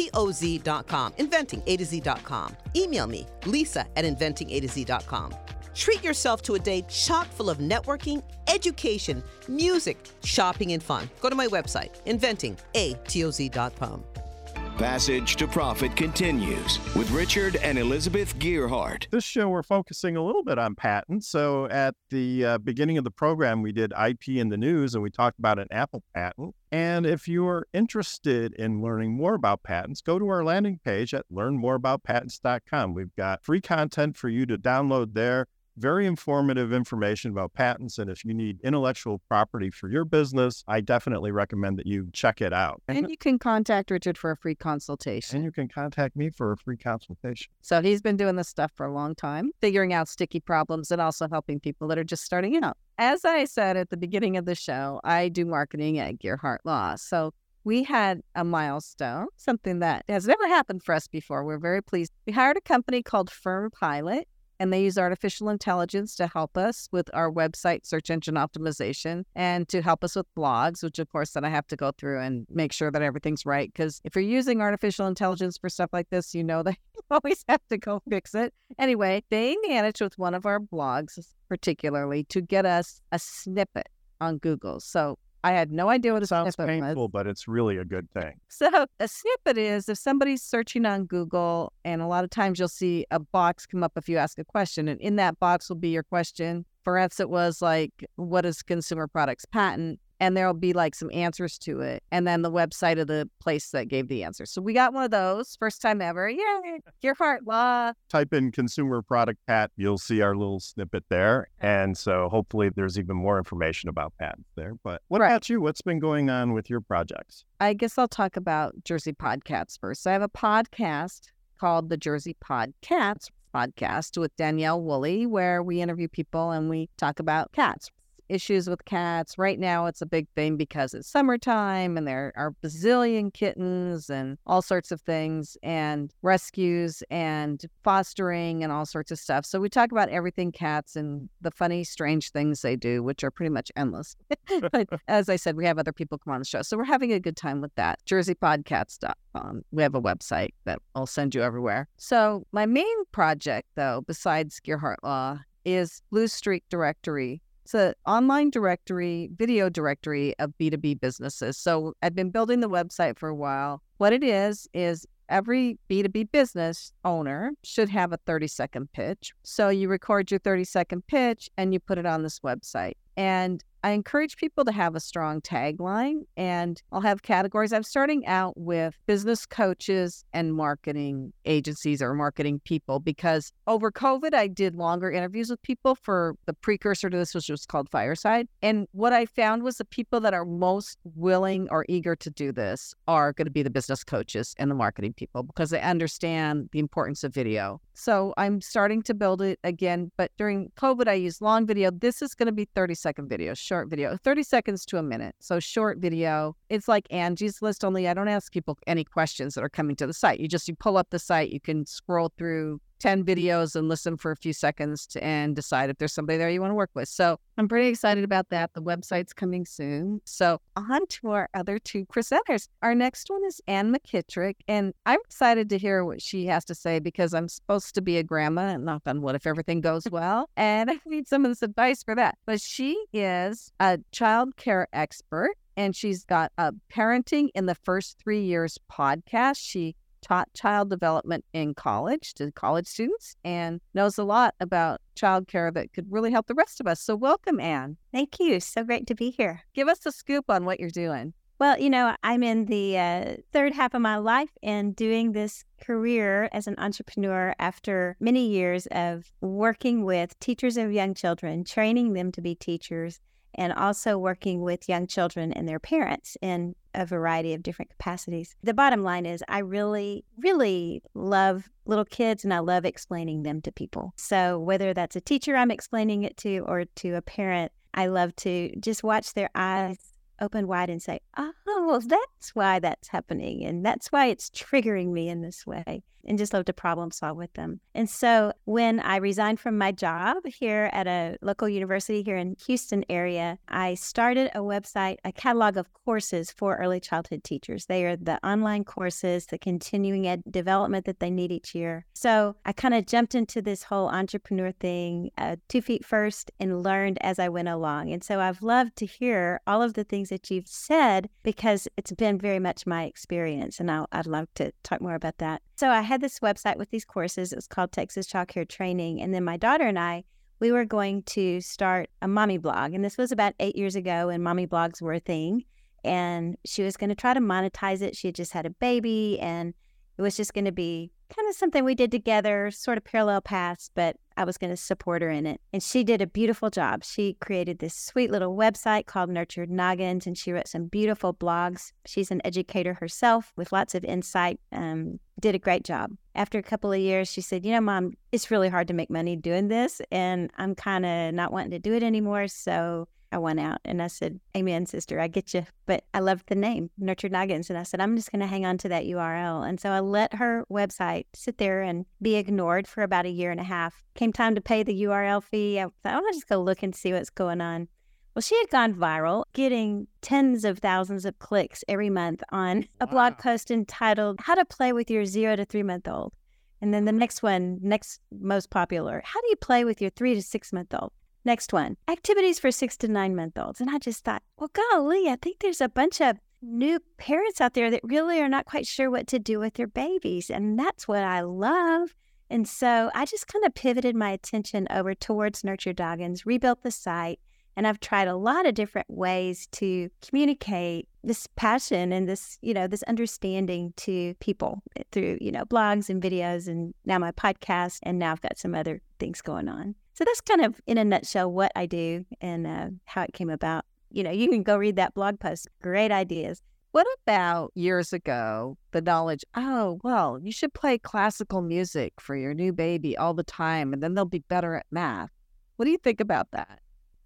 inventingatoz.com, inventingatoz.com. Email me, Lisa@inventingatoz.com. Treat yourself to a day chock full of networking, education, music, shopping, and fun. Go to my website, inventingatoz.com. Passage to Profit continues with Richard and Elizabeth Gearhart. This show, we're focusing a little bit on patents. So at the beginning of the program, we did IP in the news, and we talked about an Apple patent. And if you're interested in learning more about patents, go to our landing page at learnmoreaboutpatents.com. We've got free content for you to download there. Very informative information about patents. And if you need intellectual property for your business, I definitely recommend that you check it out. And you can contact Richard for a free consultation. And you can contact me for a free consultation. So he's been doing this stuff for a long time, figuring out sticky problems and also helping people that are just starting out. As I said at the beginning of the show, I do marketing at Gearhart Law. So we had a milestone, something that has never happened for us before. We're very pleased. We hired a company called Firm Pilot, and they use artificial intelligence to help us with our website search engine optimization and to help us with blogs, which of course then I have to go through and make sure that everything's right. Because if you're using artificial intelligence for stuff like this, you know that you always have to go fix it. Anyway, they managed with one of our blogs particularly to get us a snippet on Google. So I had no idea what a Sounds snippet painful, was. but it's really a good thing. So a snippet is if somebody's searching on Google, and a lot of times you'll see a box come up if you ask a question, and in that box will be your question. For us, it was like, what is consumer products patent? And there'll be like some answers to it. And then the website of the place that gave the answer. So we got one of those, first time ever. Yay, Gearhart Law. Type in consumer product patent, you'll see our little snippet there. And so hopefully there's even more information about patents there. But what about you? What's been going on with your projects? I guess I'll talk about Jersey Podcats first. I have a podcast called the Jersey Podcats podcast with Danielle Woolley, where we interview people and we talk about cats. Issues with cats. Right now, it's a big thing because it's summertime and there are bazillion kittens and all sorts of things and rescues and fostering and all sorts of stuff. So we talk about everything cats and the funny, strange things they do, which are pretty much endless. But as I said, we have other people come on the show. So we're having a good time with that. JerseyPodcats.com. We have a website that I'll send you everywhere. So my main project, though, besides Gearhart Law, is Blue Streak Directory. It's an online directory, video directory of B2B businesses. So I've been building the website for a while. What it is every B2B business owner should have a 30-second pitch. So you record your 30-second pitch and you put it on this website. And I encourage people to have a strong tagline, and I'll have categories. I'm starting out with business coaches and marketing agencies or marketing people because over COVID, I did longer interviews with people for the precursor to this, which was called Fireside. And what I found was the people that are most willing or eager to do this are going to be the business coaches and the marketing people because they understand the importance of video. So I'm starting to build it again, but during COVID, I used long video. This is going to be 30-second video, short video, 30 seconds to a minute. So short video. It's like Angie's List, only I don't ask people any questions that are coming to the site. You pull up the site, you can scroll through 10 videos and listen for a few seconds and decide if there's somebody there you want to work with. So I'm pretty excited about that. The website's coming soon. So on to our other two presenters. Our next one is Ann McKittrick, and I'm excited to hear what she has to say because I'm supposed to be a grandma, and knock on wood if everything goes well, and I need some of this advice for that. But she is a child care expert, and she's got a Parenting in the First 3 Years podcast. She taught child development in college to college students and knows a lot about childcare that could really help the rest of us. So welcome, Ann. Thank you. So great to be here. Give us a scoop on what you're doing. Well, I'm in the third half of my life and doing this career as an entrepreneur after many years of working with teachers of young children, training them to be teachers, and also working with young children and their parents in a variety of different capacities. The bottom line is I really, really love little kids and I love explaining them to people. So whether that's a teacher I'm explaining it to or to a parent, I love to just watch their eyes open wide and say, oh, that's why that's happening. And that's why it's triggering me in this way. and just love to problem solve with them. And so when I resigned from my job here at a local university here in Houston area, I started a website, a catalog of courses for early childhood teachers. They are the online courses, the continuing ed development that they need each year. So I kind of jumped into this whole entrepreneur thing 2 feet first and learned as I went along. And so I've loved to hear all of the things that you've said because it's been very much my experience. And I'd love to talk more about that. So I had this website with these courses. It was called Texas Child Care Training. And then my daughter and I, we were going to start a mommy blog. And this was about 8 years ago when mommy blogs were a thing. And she was going to try to monetize it. She had just had a baby, and it was just going to be kind of something we did together, sort of parallel paths, but I was going to support her in it. And she did a beautiful job. She created this sweet little website called Nurtured Noggins, and she wrote some beautiful blogs. She's an educator herself with lots of insight, did a great job. After a couple of years, she said, Mom, it's really hard to make money doing this, and I'm kind of not wanting to do it anymore, so I went out and I said, amen, sister, I get you. But I loved the name, Nurtured Noggins. And I said, I'm just going to hang on to that URL. And so I let her website sit there and be ignored for about 1.5 years. Came time to pay the URL fee. I thought, I'll just go look and see what's going on. Well, she had gone viral, getting tens of thousands of clicks every month on a blog post entitled, How to Play with Your 0 to 3 month old. And then the next most popular, How do you play with your 3 to 6 month old? Next one, activities for 6 to 9 month olds. And I just thought, well, golly, I think there's a bunch of new parents out there that really are not quite sure what to do with their babies. And that's what I love. And so I just kind of pivoted my attention over towards Nurtured Noggins, rebuilt the site. And I've tried a lot of different ways to communicate this passion and this, this understanding to people through, blogs and videos and now my podcast. And now I've got some other things going on. So that's kind of, in a nutshell, what I do and how it came about. You can go read that blog post. Great ideas. What about years ago, the knowledge, you should play classical music for your new baby all the time, and then they'll be better at math. What do you think about that?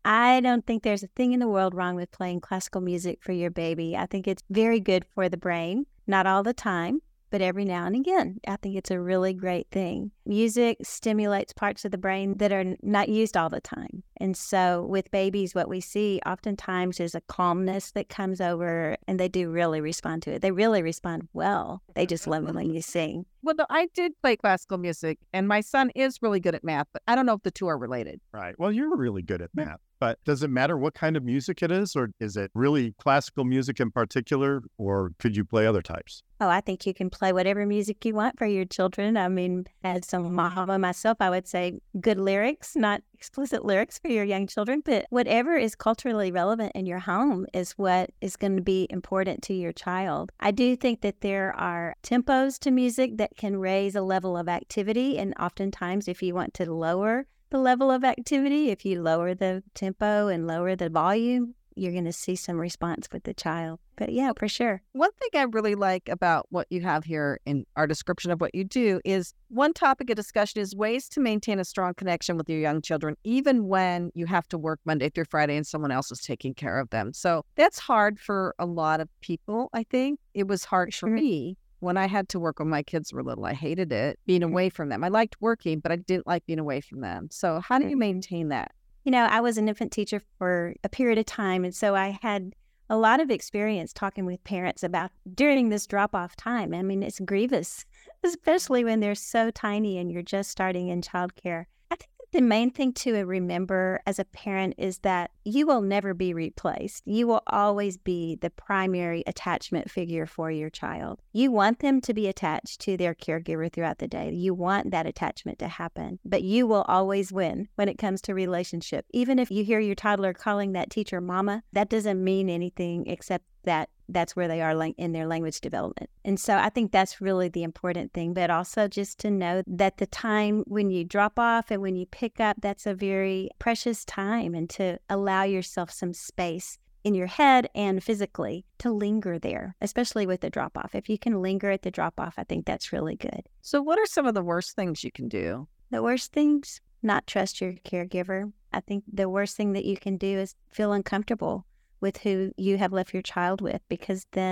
I don't think there's a thing in the world wrong with playing classical music for your baby. I think it's very good for the brain, not all the time, but every now and again. I think it's a really great thing. Music stimulates parts of the brain that are not used all the time. And so with babies, what we see oftentimes is a calmness that comes over, and they do really respond to it. They really respond well. They just love it when you sing. Well, no, I did play classical music, and my son is really good at math, but I don't know if the two are related. Right. Well, you're really good at math. But does it matter what kind of music it is, or is it really classical music in particular, or could you play other types? Oh, I think you can play whatever music you want for your children. I mean, as some mama myself, I would say good lyrics, not explicit lyrics for your young children, but whatever is culturally relevant in your home is what is going to be important to your child. I do think that there are tempos to music that can raise a level of activity, and oftentimes if you want to lower the level of activity, if you lower the tempo and lower the volume, you're going to see some response with the child. But yeah, for sure. One thing I really like about what you have here in our description of what you do is one topic of discussion is ways to maintain a strong connection with your young children, even when you have to work Monday through Friday and someone else is taking care of them. So that's hard for a lot of people, I think. It was hard for me. When I had to work when my kids were little, I hated it, being away from them. I liked working, but I didn't like being away from them. So how do you maintain that? I was an infant teacher for a period of time, and so I had a lot of experience talking with parents about during this drop-off time. I mean, it's grievous, especially when they're so tiny and you're just starting in childcare. I think that the main thing to remember as a parent is that you will never be replaced. You will always be the primary attachment figure for your child. You want them to be attached to their caregiver throughout the day. You want that attachment to happen, but you will always win when it comes to relationship. Even if you hear your toddler calling that teacher mama, that doesn't mean anything except that that's where they are in their language development. And so I think that's really the important thing, but also just to know that the time when you drop off and when you pick up, that's a very precious time, and to allow yourself some space in your head and physically to linger there, especially with the drop-off. If you can linger at the drop-off, I think that's really good. So what are some of the worst things you can do? The worst things? Not trust your caregiver. I think the worst thing that you can do is feel uncomfortable with who you have left your child with, because then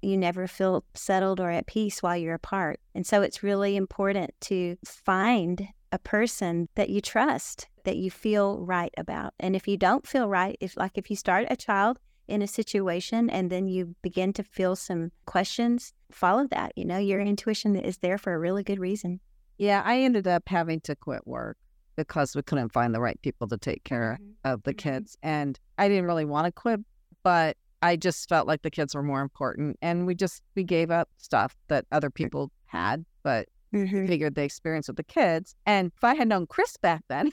you never feel settled or at peace while you're apart. And so it's really important to find a person that you trust, that you feel right about. And if you don't feel right, if you start a child in a situation and then you begin to feel some questions, follow that. Your intuition is there for a really good reason. Yeah, I ended up having to quit work because we couldn't find the right people to take care of the kids. And I didn't really want to quit, but I just felt like the kids were more important. And we gave up stuff that other people had, but figured the experience with the kids. And if I had known Chris back then,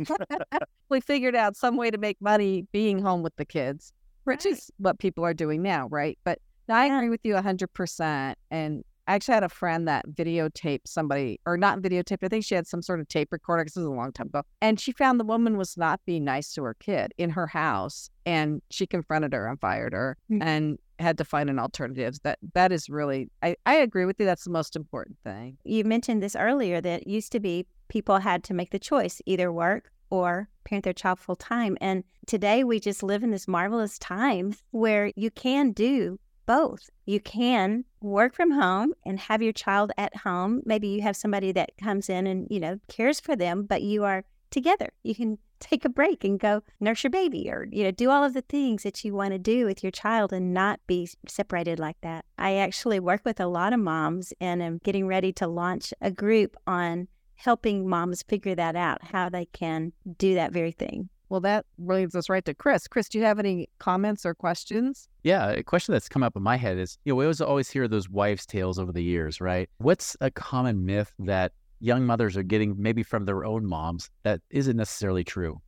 we figured out some way to make money being home with the kids, which is what people are doing now, right? But I agree with you 100%. And I actually had a friend that videotaped somebody, or not videotaped, I think she had some sort of tape recorder, because this was a long time ago. And she found the woman was not being nice to her kid in her house. And she confronted her and fired her and had to find an alternative. That is really, I agree with you. That's the most important thing. You mentioned this earlier, that used to be people had to make the choice, either work or parent their child full time. And today we just live in this marvelous time where you can do both. You can work from home and have your child at home. Maybe you have somebody that comes in and, cares for them, but you are together. You can take a break and go nurse your baby or, do all of the things that you want to do with your child and not be separated like that. I actually work with a lot of moms, and I'm getting ready to launch a group on helping moms figure that out, how they can do that very thing. Well, that leads us right to Chris. Chris, do you have any comments or questions? Yeah, a question that's come up in my head is, we always hear those wives' tales over the years, right? What's a common myth that young mothers are getting maybe from their own moms that isn't necessarily true?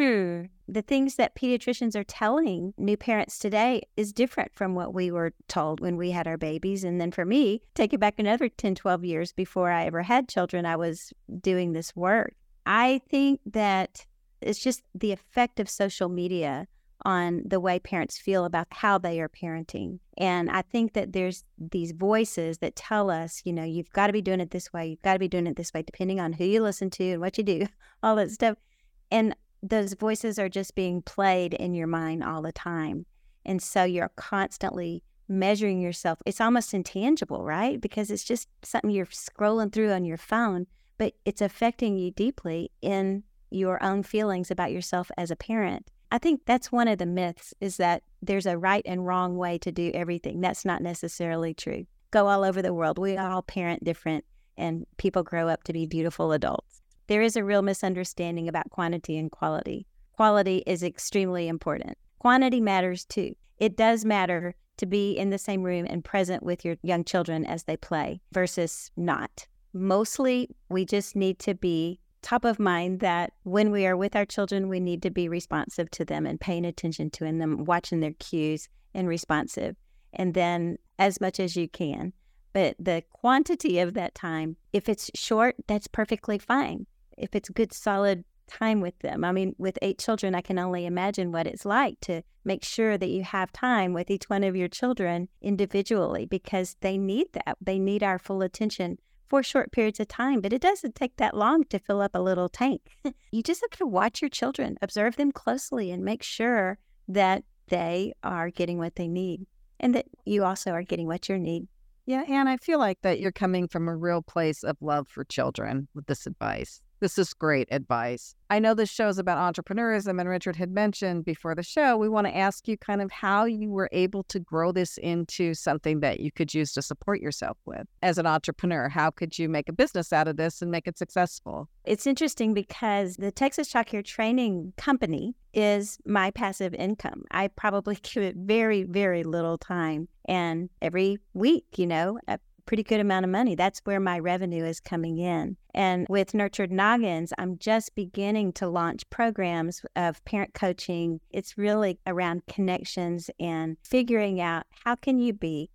The things that pediatricians are telling new parents today is different from what we were told when we had our babies. And then for me, take it back another 10, 12 years before I ever had children, I was doing this work. I think that it's just the effect of social media on the way parents feel about how they are parenting. And I think that there's these voices that tell us, you've got to be doing it this way. You've got to be doing it this way, depending on who you listen to and what you do, all that stuff. And those voices are just being played in your mind all the time. And so you're constantly measuring yourself. It's almost intangible, right? Because it's just something you're scrolling through on your phone, but it's affecting you deeply in your own feelings about yourself as a parent. I think that's one of the myths, is that there's a right and wrong way to do everything. That's not necessarily true. Go all over the world. We all parent different, and people grow up to be beautiful adults. There is a real misunderstanding about quantity and quality. Quality is extremely important. Quantity matters too. It does matter to be in the same room and present with your young children as they play versus not. Mostly, we just need to be top of mind that when we are with our children, we need to be responsive to them and paying attention to them, watching their cues and responsive, and then as much as you can. But the quantity of that time, if it's short, that's perfectly fine. If it's good, solid time with them. I mean, with 8 children, I can only imagine what it's like to make sure that you have time with each one of your children individually, because they need that. They need our full attention for short periods of time, but it doesn't take that long to fill up a little tank. You just have to watch your children, observe them closely, and make sure that they are getting what they need and that you also are getting what you need. Yeah, and I feel like that you're coming from a real place of love for children with this advice. This is great advice. I know this show is about entrepreneurism, and Richard had mentioned before the show, we want to ask you kind of how you were able to grow this into something that you could use to support yourself with. As an entrepreneur, how could you make a business out of this and make it successful? It's interesting because the Texas Child Care Training Company is my passive income. I probably give it very, very little time. And every week, a pretty good amount of money. That's where my revenue is coming in. And with Nurtured Noggins, I'm just beginning to launch programs of parent coaching. It's really around connections and figuring out how can you be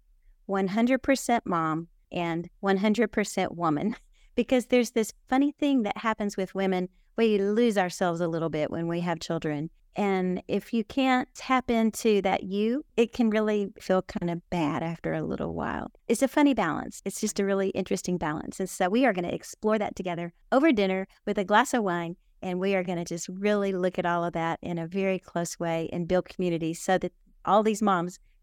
100% mom and 100% woman. Because there's this funny thing that happens with women. We lose ourselves a little bit when we have children. And if you can't tap into that it can really feel kind of bad after a little while. It's a funny balance. It's just a really interesting balance. And so we are going to explore that together over dinner with a glass of wine. And we are going to just really look at all of that in a very close way and build community so that all these moms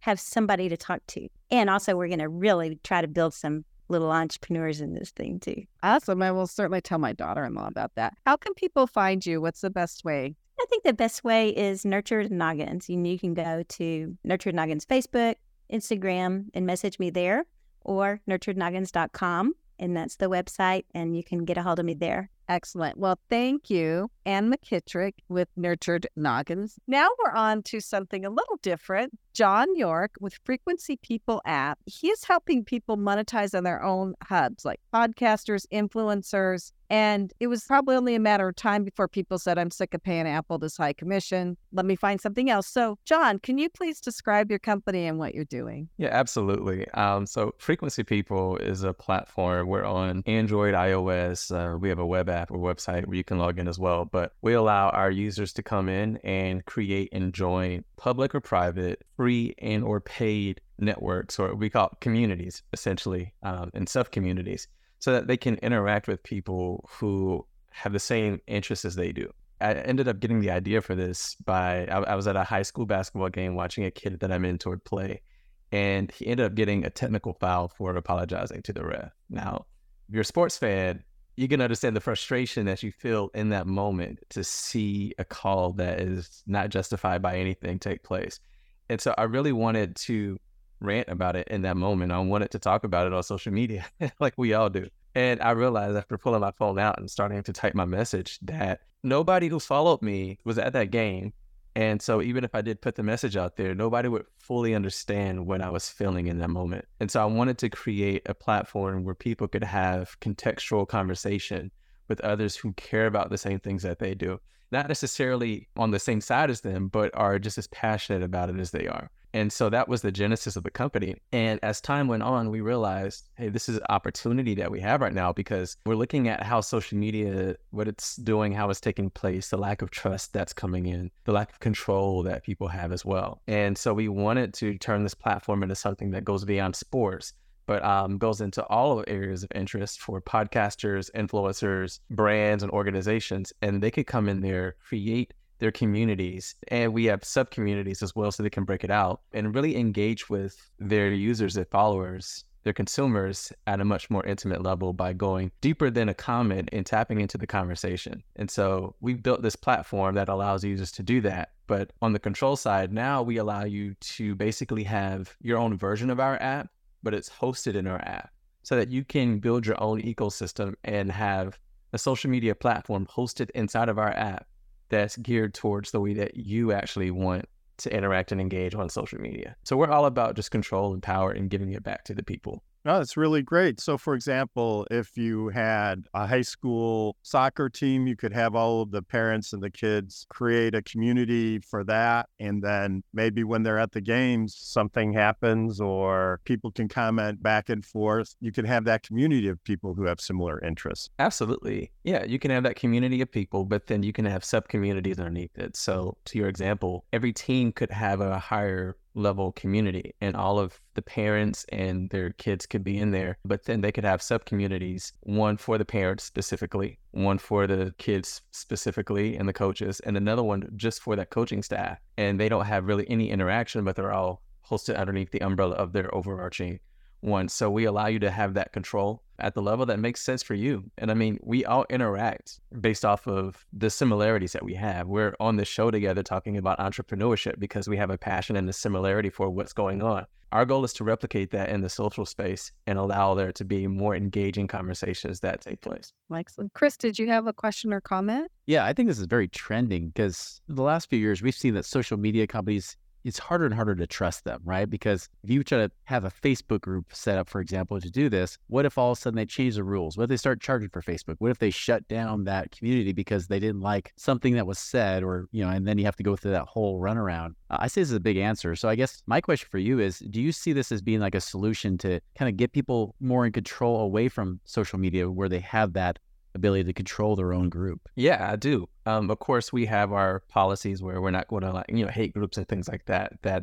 have somebody to talk to. And also, we're going to really try to build some little entrepreneurs in this thing too. Awesome. I will certainly tell my daughter-in-law about that. How can people find you? What's the best way? I think the best way is Nurtured Noggins. You can go to Nurtured Noggins Facebook, Instagram, and message me there, or nurturednoggins.com. And that's the website, and you can get a hold of me there. Excellent. Well, thank you, Ann McKittrick with Nurtured Noggins. Now we're on to something a little different. John York with Frequency People app. He is helping people monetize on their own hubs, like podcasters, influencers. And it was probably only a matter of time before people said, I'm sick of paying Apple this high commission. Let me find something else. So, John, can you please describe your company and what you're doing? Yeah, absolutely. So Frequency People is a platform. We're on Android, iOS. We have a web app or website where you can log in as well. But we allow our users to come in and create and join public or private, free and or paid networks, or we call it communities, essentially, and sub-communities, so that they can interact with people who have the same interests as they do. I ended up getting the idea for this I was at a high school basketball game watching a kid that I mentored play, and he ended up getting a technical foul for apologizing to the ref. Now, if you're a sports fan, you can understand the frustration that you feel in that moment to see a call that is not justified by anything take place. And so I really wanted to rant about it in that moment. I wanted to talk about it on social media like we all do. And I realized after pulling my phone out and starting to type my message that nobody who followed me was at that game. And so even if I did put the message out there, nobody would fully understand what I was feeling in that moment. And so I wanted to create a platform where people could have contextual conversation with others who care about the same things that they do. Not necessarily on the same side as them, but are just as passionate about it as they are. And so that was the genesis of the company. And as time went on, we realized, hey, this is an opportunity that we have right now, because we're looking at how social media, what it's doing, how it's taking place, the lack of trust that's coming in, the lack of control that people have as well. And so we wanted to turn this platform into something that goes beyond sports, but goes into all areas of interest for podcasters, influencers, brands, and organizations. And they could come in there, create their communities, and we have sub-communities as well, so they can break it out and really engage with their users, their followers, their consumers at a much more intimate level by going deeper than a comment and tapping into the conversation. And so we built this platform that allows users to do that. But on the control side, now we allow you to basically have your own version of our app, but it's hosted in our app, so that you can build your own ecosystem and have a social media platform hosted inside of our app that's geared towards the way that you actually want to interact and engage on social media. So we're all about just control and power and giving it back to the people. Oh, that's really great. So, for example, if you had a high school soccer team, you could have all of the parents and the kids create a community for that. And then maybe when they're at the games, something happens or people can comment back and forth. You can have that community of people who have similar interests. Absolutely. Yeah, you can have that community of people, but then you can have sub-communities underneath it. So to your example, every team could have a higher level community, and all of the parents and their kids could be in there, but then they could have sub-communities, one for the parents specifically, one for the kids specifically and the coaches, and another one just for that coaching staff. And they don't have really any interaction, but they're all hosted underneath the umbrella of their overarching one. So we allow you to have that control at the level that makes sense for you. And I mean, we all interact based off of the similarities that we have. We're on the show together talking about entrepreneurship because we have a passion and a similarity for what's going on. Our goal is to replicate that in the social space and allow there to be more engaging conversations that take place. Excellent. Chris, did you have a question or comment? Yeah, I think this is very trending because the last few years, we've seen that social media companies, it's harder and harder to trust them, right? Because if you try to have a Facebook group set up, for example, to do this, what if all of a sudden they change the rules? What if they start charging for Facebook? What if they shut down that community because they didn't like something that was said, or, and then you have to go through that whole runaround? I say this is a big answer. So I guess my question for you is, do you see this as being like a solution to kind of get people more in control away from social media where they have that ability to control their own group? Yeah, I do. Of course, we have our policies where we're not going to hate groups and things like that. That's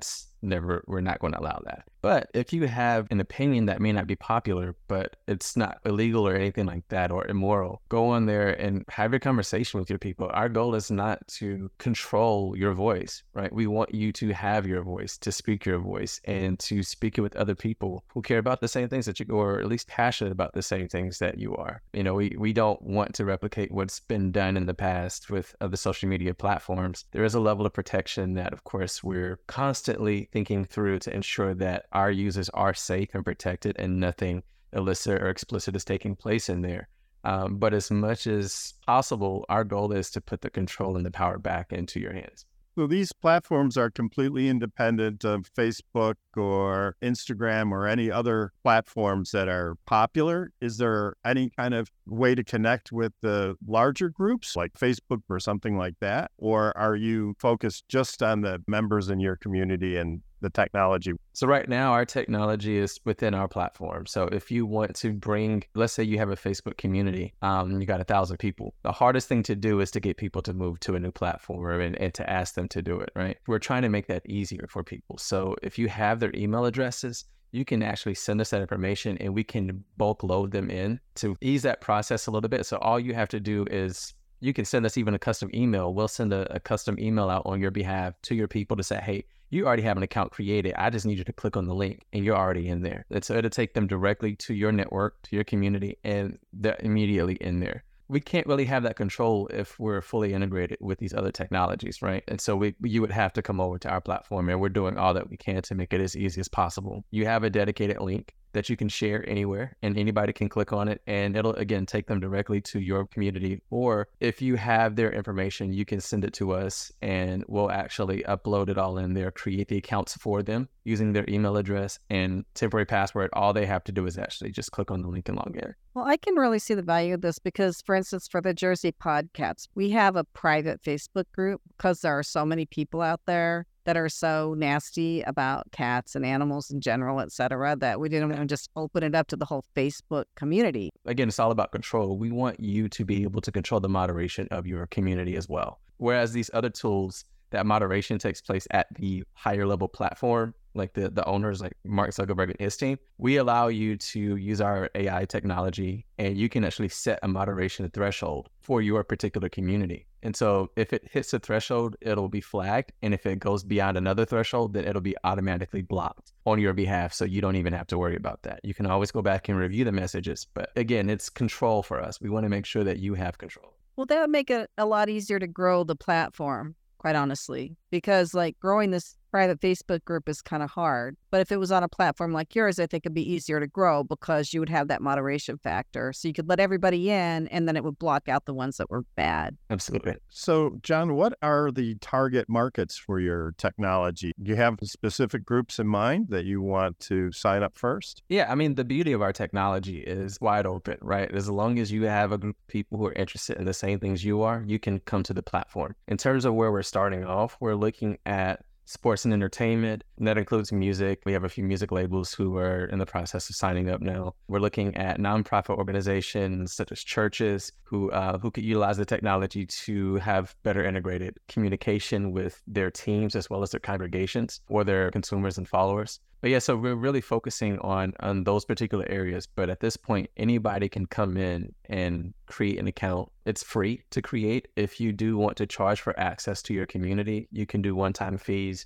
we're not going to allow that. But if you have an opinion that may not be popular, but it's not illegal or anything like that or immoral, go on there and have your conversation with your people. Our goal is not to control your voice, right? We want you to have your voice, to speak your voice, and to speak it with other people who care about the same things that you, or at least passionate about the same things that you are. You know, we don't want to replicate what's been done in the past with other social media platforms. There is a level of protection that, of course, we're constantly thinking through to ensure that our users are safe and protected and nothing illicit or explicit is taking place in there. But as much as possible, our goal is to put the control and the power back into your hands. So these platforms are completely independent of Facebook or Instagram or any other platforms that are popular. Is there any kind of way to connect with the larger groups like Facebook or something like that? Or are you focused just on the members in your community and the technology? So right now, our technology is within our platform. So if you want to bring, let's say you have a Facebook community, you got 1,000 people. The hardest thing to do is to get people to move to a new platform and to ask them to do it, right? We're trying to make that easier for people. So if you have their email addresses, you can actually send us that information and we can bulk load them in to ease that process a little bit. So all you have to do is you can send us even a custom email. We'll send a custom email out on your behalf to your people to say, hey, you already have an account created. I just need you to click on the link and you're already in there. And so it'll take them directly to your network, to your community, and they're immediately in there. We can't really have that control if we're fully integrated with these other technologies, right? And so you would have to come over to our platform, and we're doing all that we can to make it as easy as possible. You have a dedicated link that you can share anywhere and anybody can click on it, and it'll again take them directly to your community. Or if you have their information, you can send it to us and we'll actually upload it all in there, create the accounts for them using their email address and temporary password. All they have to do is actually just click on the link and log in. Well, I can really see the value of this because, for instance, for the Jersey Podcasts, we have a private Facebook group because there are so many people out there that are so nasty about cats and animals in general, et cetera, that we didn't want to just open it up to the whole Facebook community. Again, it's all about control. We want you to be able to control the moderation of your community as well. Whereas these other tools, that moderation takes place at the higher level platform, like the owners, like Mark Zuckerberg and his team. We allow you to use our AI technology and you can actually set a moderation threshold for your particular community. And so if it hits a threshold, it'll be flagged. And if it goes beyond another threshold, then it'll be automatically blocked on your behalf. So you don't even have to worry about that. You can always go back and review the messages. But again, it's control for us. We want to make sure that you have control. Well, that would make it a lot easier to grow the platform, quite honestly, because like growing this private Facebook group is kind of hard. But if it was on a platform like yours, I think it'd be easier to grow because you would have that moderation factor. So you could let everybody in and then it would block out the ones that were bad. Absolutely. So, John, what are the target markets for your technology? Do you have specific groups in mind that you want to sign up first? Yeah, I mean, the beauty of our technology is wide open, right? As long as you have a group of people who are interested in the same things you are, you can come to the platform. In terms of where we're starting off, we're looking at sports and entertainment, and that includes music. We have a few music labels who are in the process of signing up now. We're looking at nonprofit organizations such as churches who could utilize the technology to have better integrated communication with their teams as well as their congregations or their consumers and followers. But yeah, so we're really focusing on those particular areas. But at this point, anybody can come in and create an account. It's free to create. If you do want to charge for access to your community, you can do one-time fees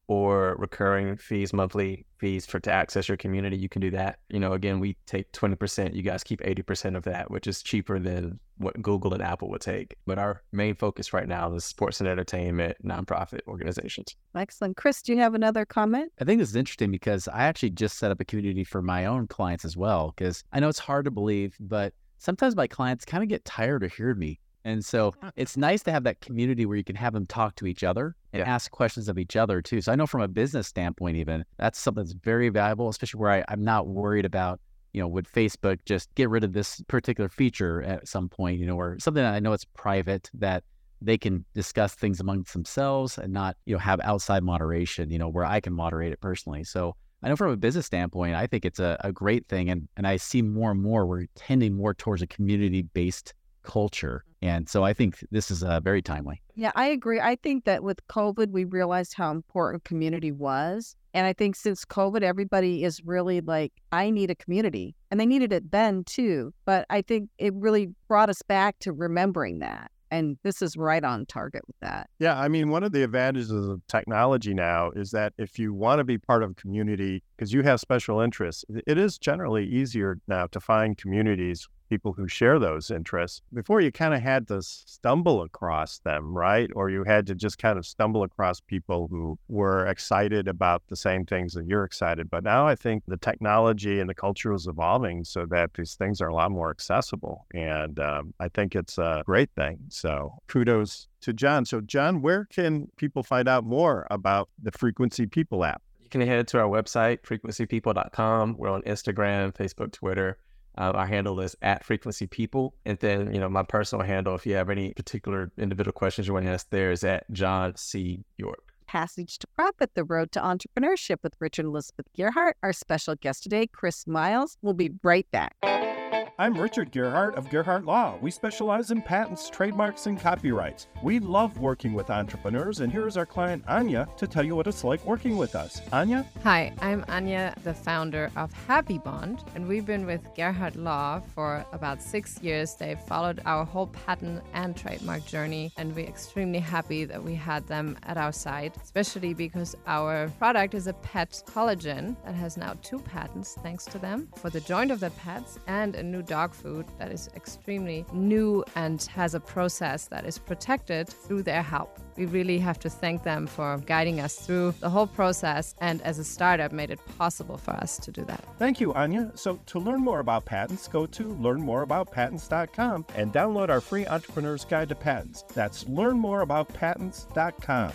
or recurring fees, monthly fees to access your community. You can do that. You know, again, we take 20%. You guys keep 80% of that, which is cheaper than what Google and Apple would take. But our main focus right now is sports and entertainment, nonprofit organizations. Excellent. Chris, do you have another comment? I think this is interesting because I actually just set up a community for my own clients as well, because I know it's hard to believe, but sometimes my clients kind of get tired of hearing me. And so it's nice to have that community where you can have them talk to each other and ask questions of each other too. So I know from a business standpoint, even that's something that's very valuable, especially where I'm not worried about, you know, would Facebook just get rid of this particular feature at some point, you know, or something that I know it's private that they can discuss things amongst themselves and not, you know, have outside moderation, you know, where I can moderate it personally. So I know from a business standpoint, I think it's a great thing. And I see more and more, we're tending more towards a community-based culture. And so I think this is very timely. Yeah, I agree. I think that with COVID, we realized how important community was. And I think since COVID, everybody is really like, I need a community. And they needed it then too. But I think it really brought us back to remembering that. And this is right on target with that. Yeah, I mean, one of the advantages of technology now is that if you want to be part of a community, because you have special interests, it is generally easier now to find communities, people who share those interests. Before, you kind of had to stumble across them, right? Or you had to just kind of stumble across people who were excited about the same things that you're excited. But now I think the technology and the culture is evolving so that these things are a lot more accessible. And I think it's a great thing. So kudos to John. So John, where can people find out more about the Frequency People app? You can head to our website, frequencypeople.com. We're on Instagram, Facebook, Twitter. Our handle is @FrequencyPeople. And then, my personal handle, if you have any particular individual questions you want to ask there, is @John C. York. Passage to Profit, the road to entrepreneurship with Richard and Elizabeth Gearhart. Our special guest today, Chris Miles. We'll be right back. I'm Richard Gearhart of Gearhart Law. We specialize in patents, trademarks, and copyrights. We love working with entrepreneurs, and here's our client, Anya, to tell you what it's like working with us. Anya? Hi, I'm Anya, the founder of Happy Bond, and we've been with Gearhart Law for about 6 years. They've followed our whole patent and trademark journey, and we're extremely happy that we had them at our side, especially because our product is a pet collagen that has now 2 patents, thanks to them, for the joint of the pets and a new dog food that is extremely new and has a process that is protected through their help. We really have to thank them for guiding us through the whole process, and as a startup made it possible for us to do that. Thank you, Anya. So to learn more about patents, go to learnmoreaboutpatents.com and download our free Entrepreneur's Guide to Patents. That's learnmoreaboutpatents.com.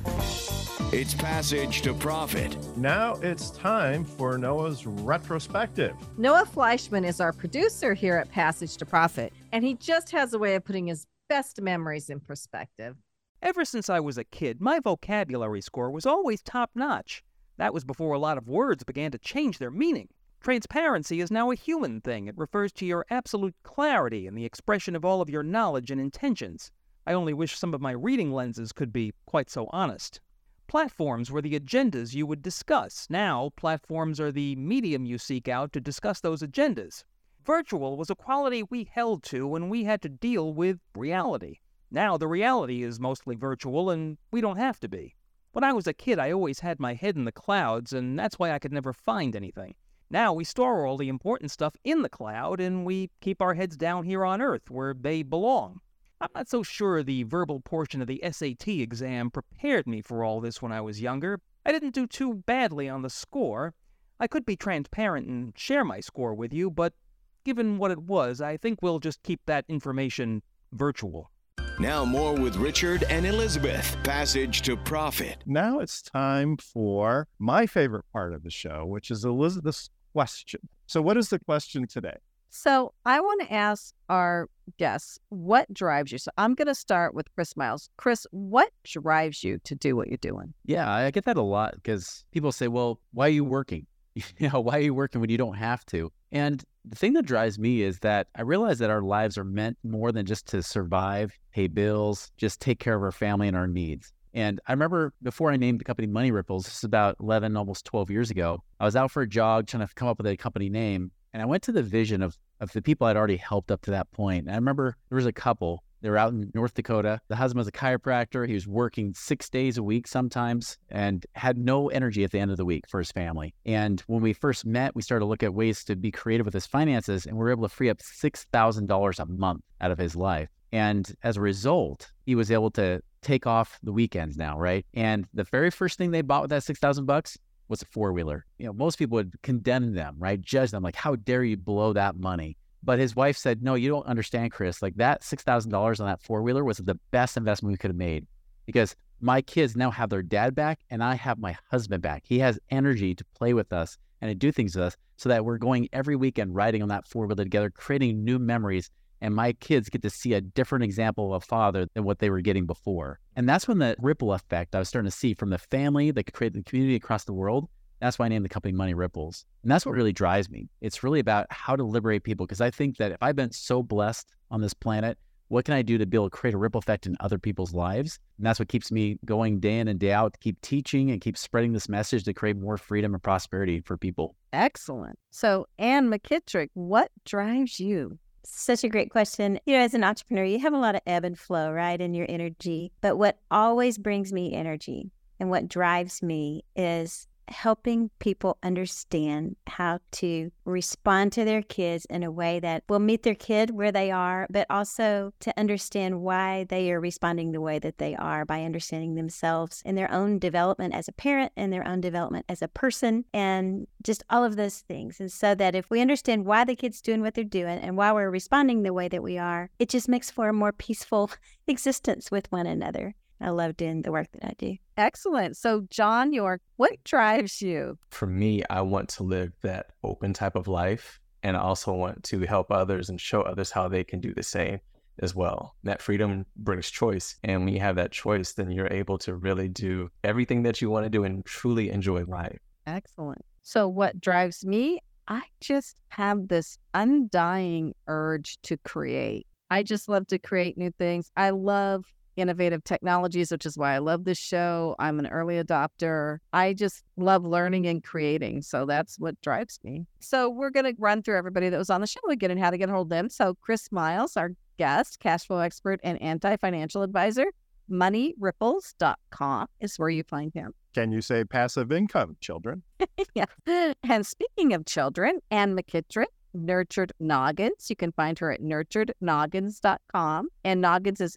It's Passage to Profit. Now it's time for Noah's retrospective. Noah Fleischman is our producer here at Passage to Profit, and he just has a way of putting his best memories in perspective. Ever since I was a kid, my vocabulary score was always top-notch. That was before a lot of words began to change their meaning. Transparency is now a human thing. It refers to your absolute clarity and the expression of all of your knowledge and intentions. I only wish some of my reading lenses could be quite so honest. Platforms were the agendas you would discuss. Now, platforms are the medium you seek out to discuss those agendas. Virtual was a quality we held to when we had to deal with reality. Now the reality is mostly virtual, and we don't have to be. When I was a kid, I always had my head in the clouds, and that's why I could never find anything. Now we store all the important stuff in the cloud, and we keep our heads down here on Earth, where they belong. I'm not so sure the verbal portion of the SAT exam prepared me for all this when I was younger. I didn't do too badly on the score. I could be transparent and share my score with you, but given what it was, I think we'll just keep that information virtual. Now more with Richard and Elizabeth. Passage to Profit. Now it's time for my favorite part of the show, which is Elizabeth's question. So what is the question today? So I want to ask our guests, what drives you? So I'm going to start with Chris Miles. Chris, what drives you to do what you're doing? Yeah, I get that a lot because people say, well, why are you working? Why are you working when you don't have to? And the thing that drives me is that I realize that our lives are meant more than just to survive, pay bills, just take care of our family and our needs. And I remember before I named the company Money Ripples, this is about 11, almost 12 years ago, I was out for a jog trying to come up with a company name. And I went to the vision of the people I'd already helped up to that point. And I remember there was a couple. They were out in North Dakota. The husband was a chiropractor. He was working 6 days a week sometimes and had no energy at the end of the week for his family. And when we first met, we started to look at ways to be creative with his finances, and we were able to free up $6,000 a month out of his life. And as a result, he was able to take off the weekends now, right? And the very first thing they bought with that $6,000 was a four-wheeler. Most people would condemn them, right? Judge them, like, how dare you blow that money? But his wife said, no, you don't understand, Chris. Like, that $6,000 on that four-wheeler was the best investment we could have made, because my kids now have their dad back and I have my husband back. He has energy to play with us and to do things with us, so that we're going every weekend riding on that four-wheeler together, creating new memories. And my kids get to see a different example of a father than what they were getting before. And that's when the ripple effect I was starting to see from the family that created the community across the world. That's why I named the company Money Ripples. And that's what really drives me. It's really about how to liberate people, because I think that if I've been so blessed on this planet What can I do to be able to create a ripple effect in other people's lives? And that's what keeps me going day in and day out, to keep teaching and keep spreading this message to create more freedom and prosperity for people. Excellent. So, Ann McKittrick, what drives you? Such a great question. As an entrepreneur, you have a lot of ebb and flow, right, in your energy. But what always brings me energy and what drives me is helping people understand how to respond to their kids in a way that will meet their kid where they are, but also to understand why they are responding the way that they are by understanding themselves and their own development as a parent and their own development as a person and just all of those things. And so that if we understand why the kid's doing what they're doing and why we're responding the way that we are, it just makes for a more peaceful existence with one another. I love doing the work that I do. Excellent. So, John York, what drives you? For me, I want to live that open type of life. And I also want to help others and show others how they can do the same as well. That freedom brings choice. And when you have that choice, then you're able to really do everything that you want to do and truly enjoy life. Excellent. So, what drives me? I just have this undying urge to create. I just love to create new things. I love innovative technologies, which is why I love this show. I'm an early adopter. I just love learning and creating. So that's what drives me. So we're going to run through everybody that was on the show again and how to get a hold of them. So Chris Miles, our guest, cash flow expert and anti-financial advisor, moneyripples.com is where you find him. Can you say passive income, children? Yeah. And speaking of children, Ann McKittrick, Nurtured Noggins. You can find her at nurturednoggins.com. And Noggins is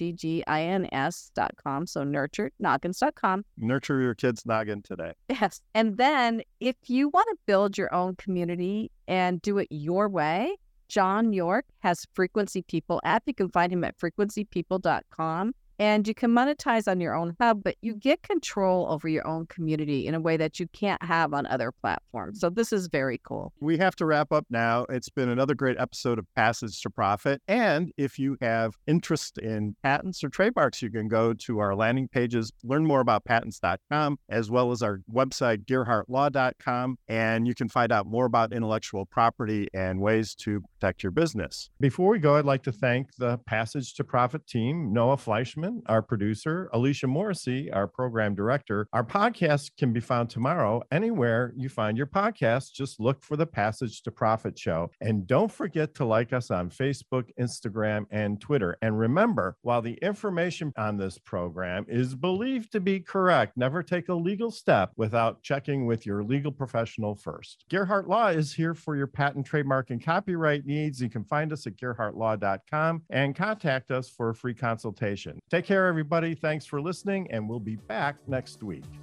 Noggins.com. So nurturednoggins.com. Nurture your kid's noggin today. Yes. And then if you want to build your own community and do it your way, John York has Frequency People app. You can find him at frequencypeople.com. And you can monetize on your own hub, but you get control over your own community in a way that you can't have on other platforms. So this is very cool. We have to wrap up now. It's been another great episode of Passage to Profit. And if you have interest in patents or trademarks, you can go to our landing pages, learn more about patents.com, as well as our website, GearhartLaw.com. And you can find out more about intellectual property and ways to protect your business. Before we go, I'd like to thank the Passage to Profit team, Noah Fleischman, our producer, Alicia Morrissey, our program director. Our podcast can be found tomorrow anywhere you find your podcast. Just look for the Passage to Profit show. And don't forget to like us on Facebook, Instagram, and Twitter. And remember, while the information on this program is believed to be correct, never take a legal step without checking with your legal professional first. Gerhardt Law is here for your patent, trademark, and copyright needs. You can find us at GerhardtLaw.com and contact us for a free consultation. Take care, everybody. Thanks for listening, and we'll be back next week.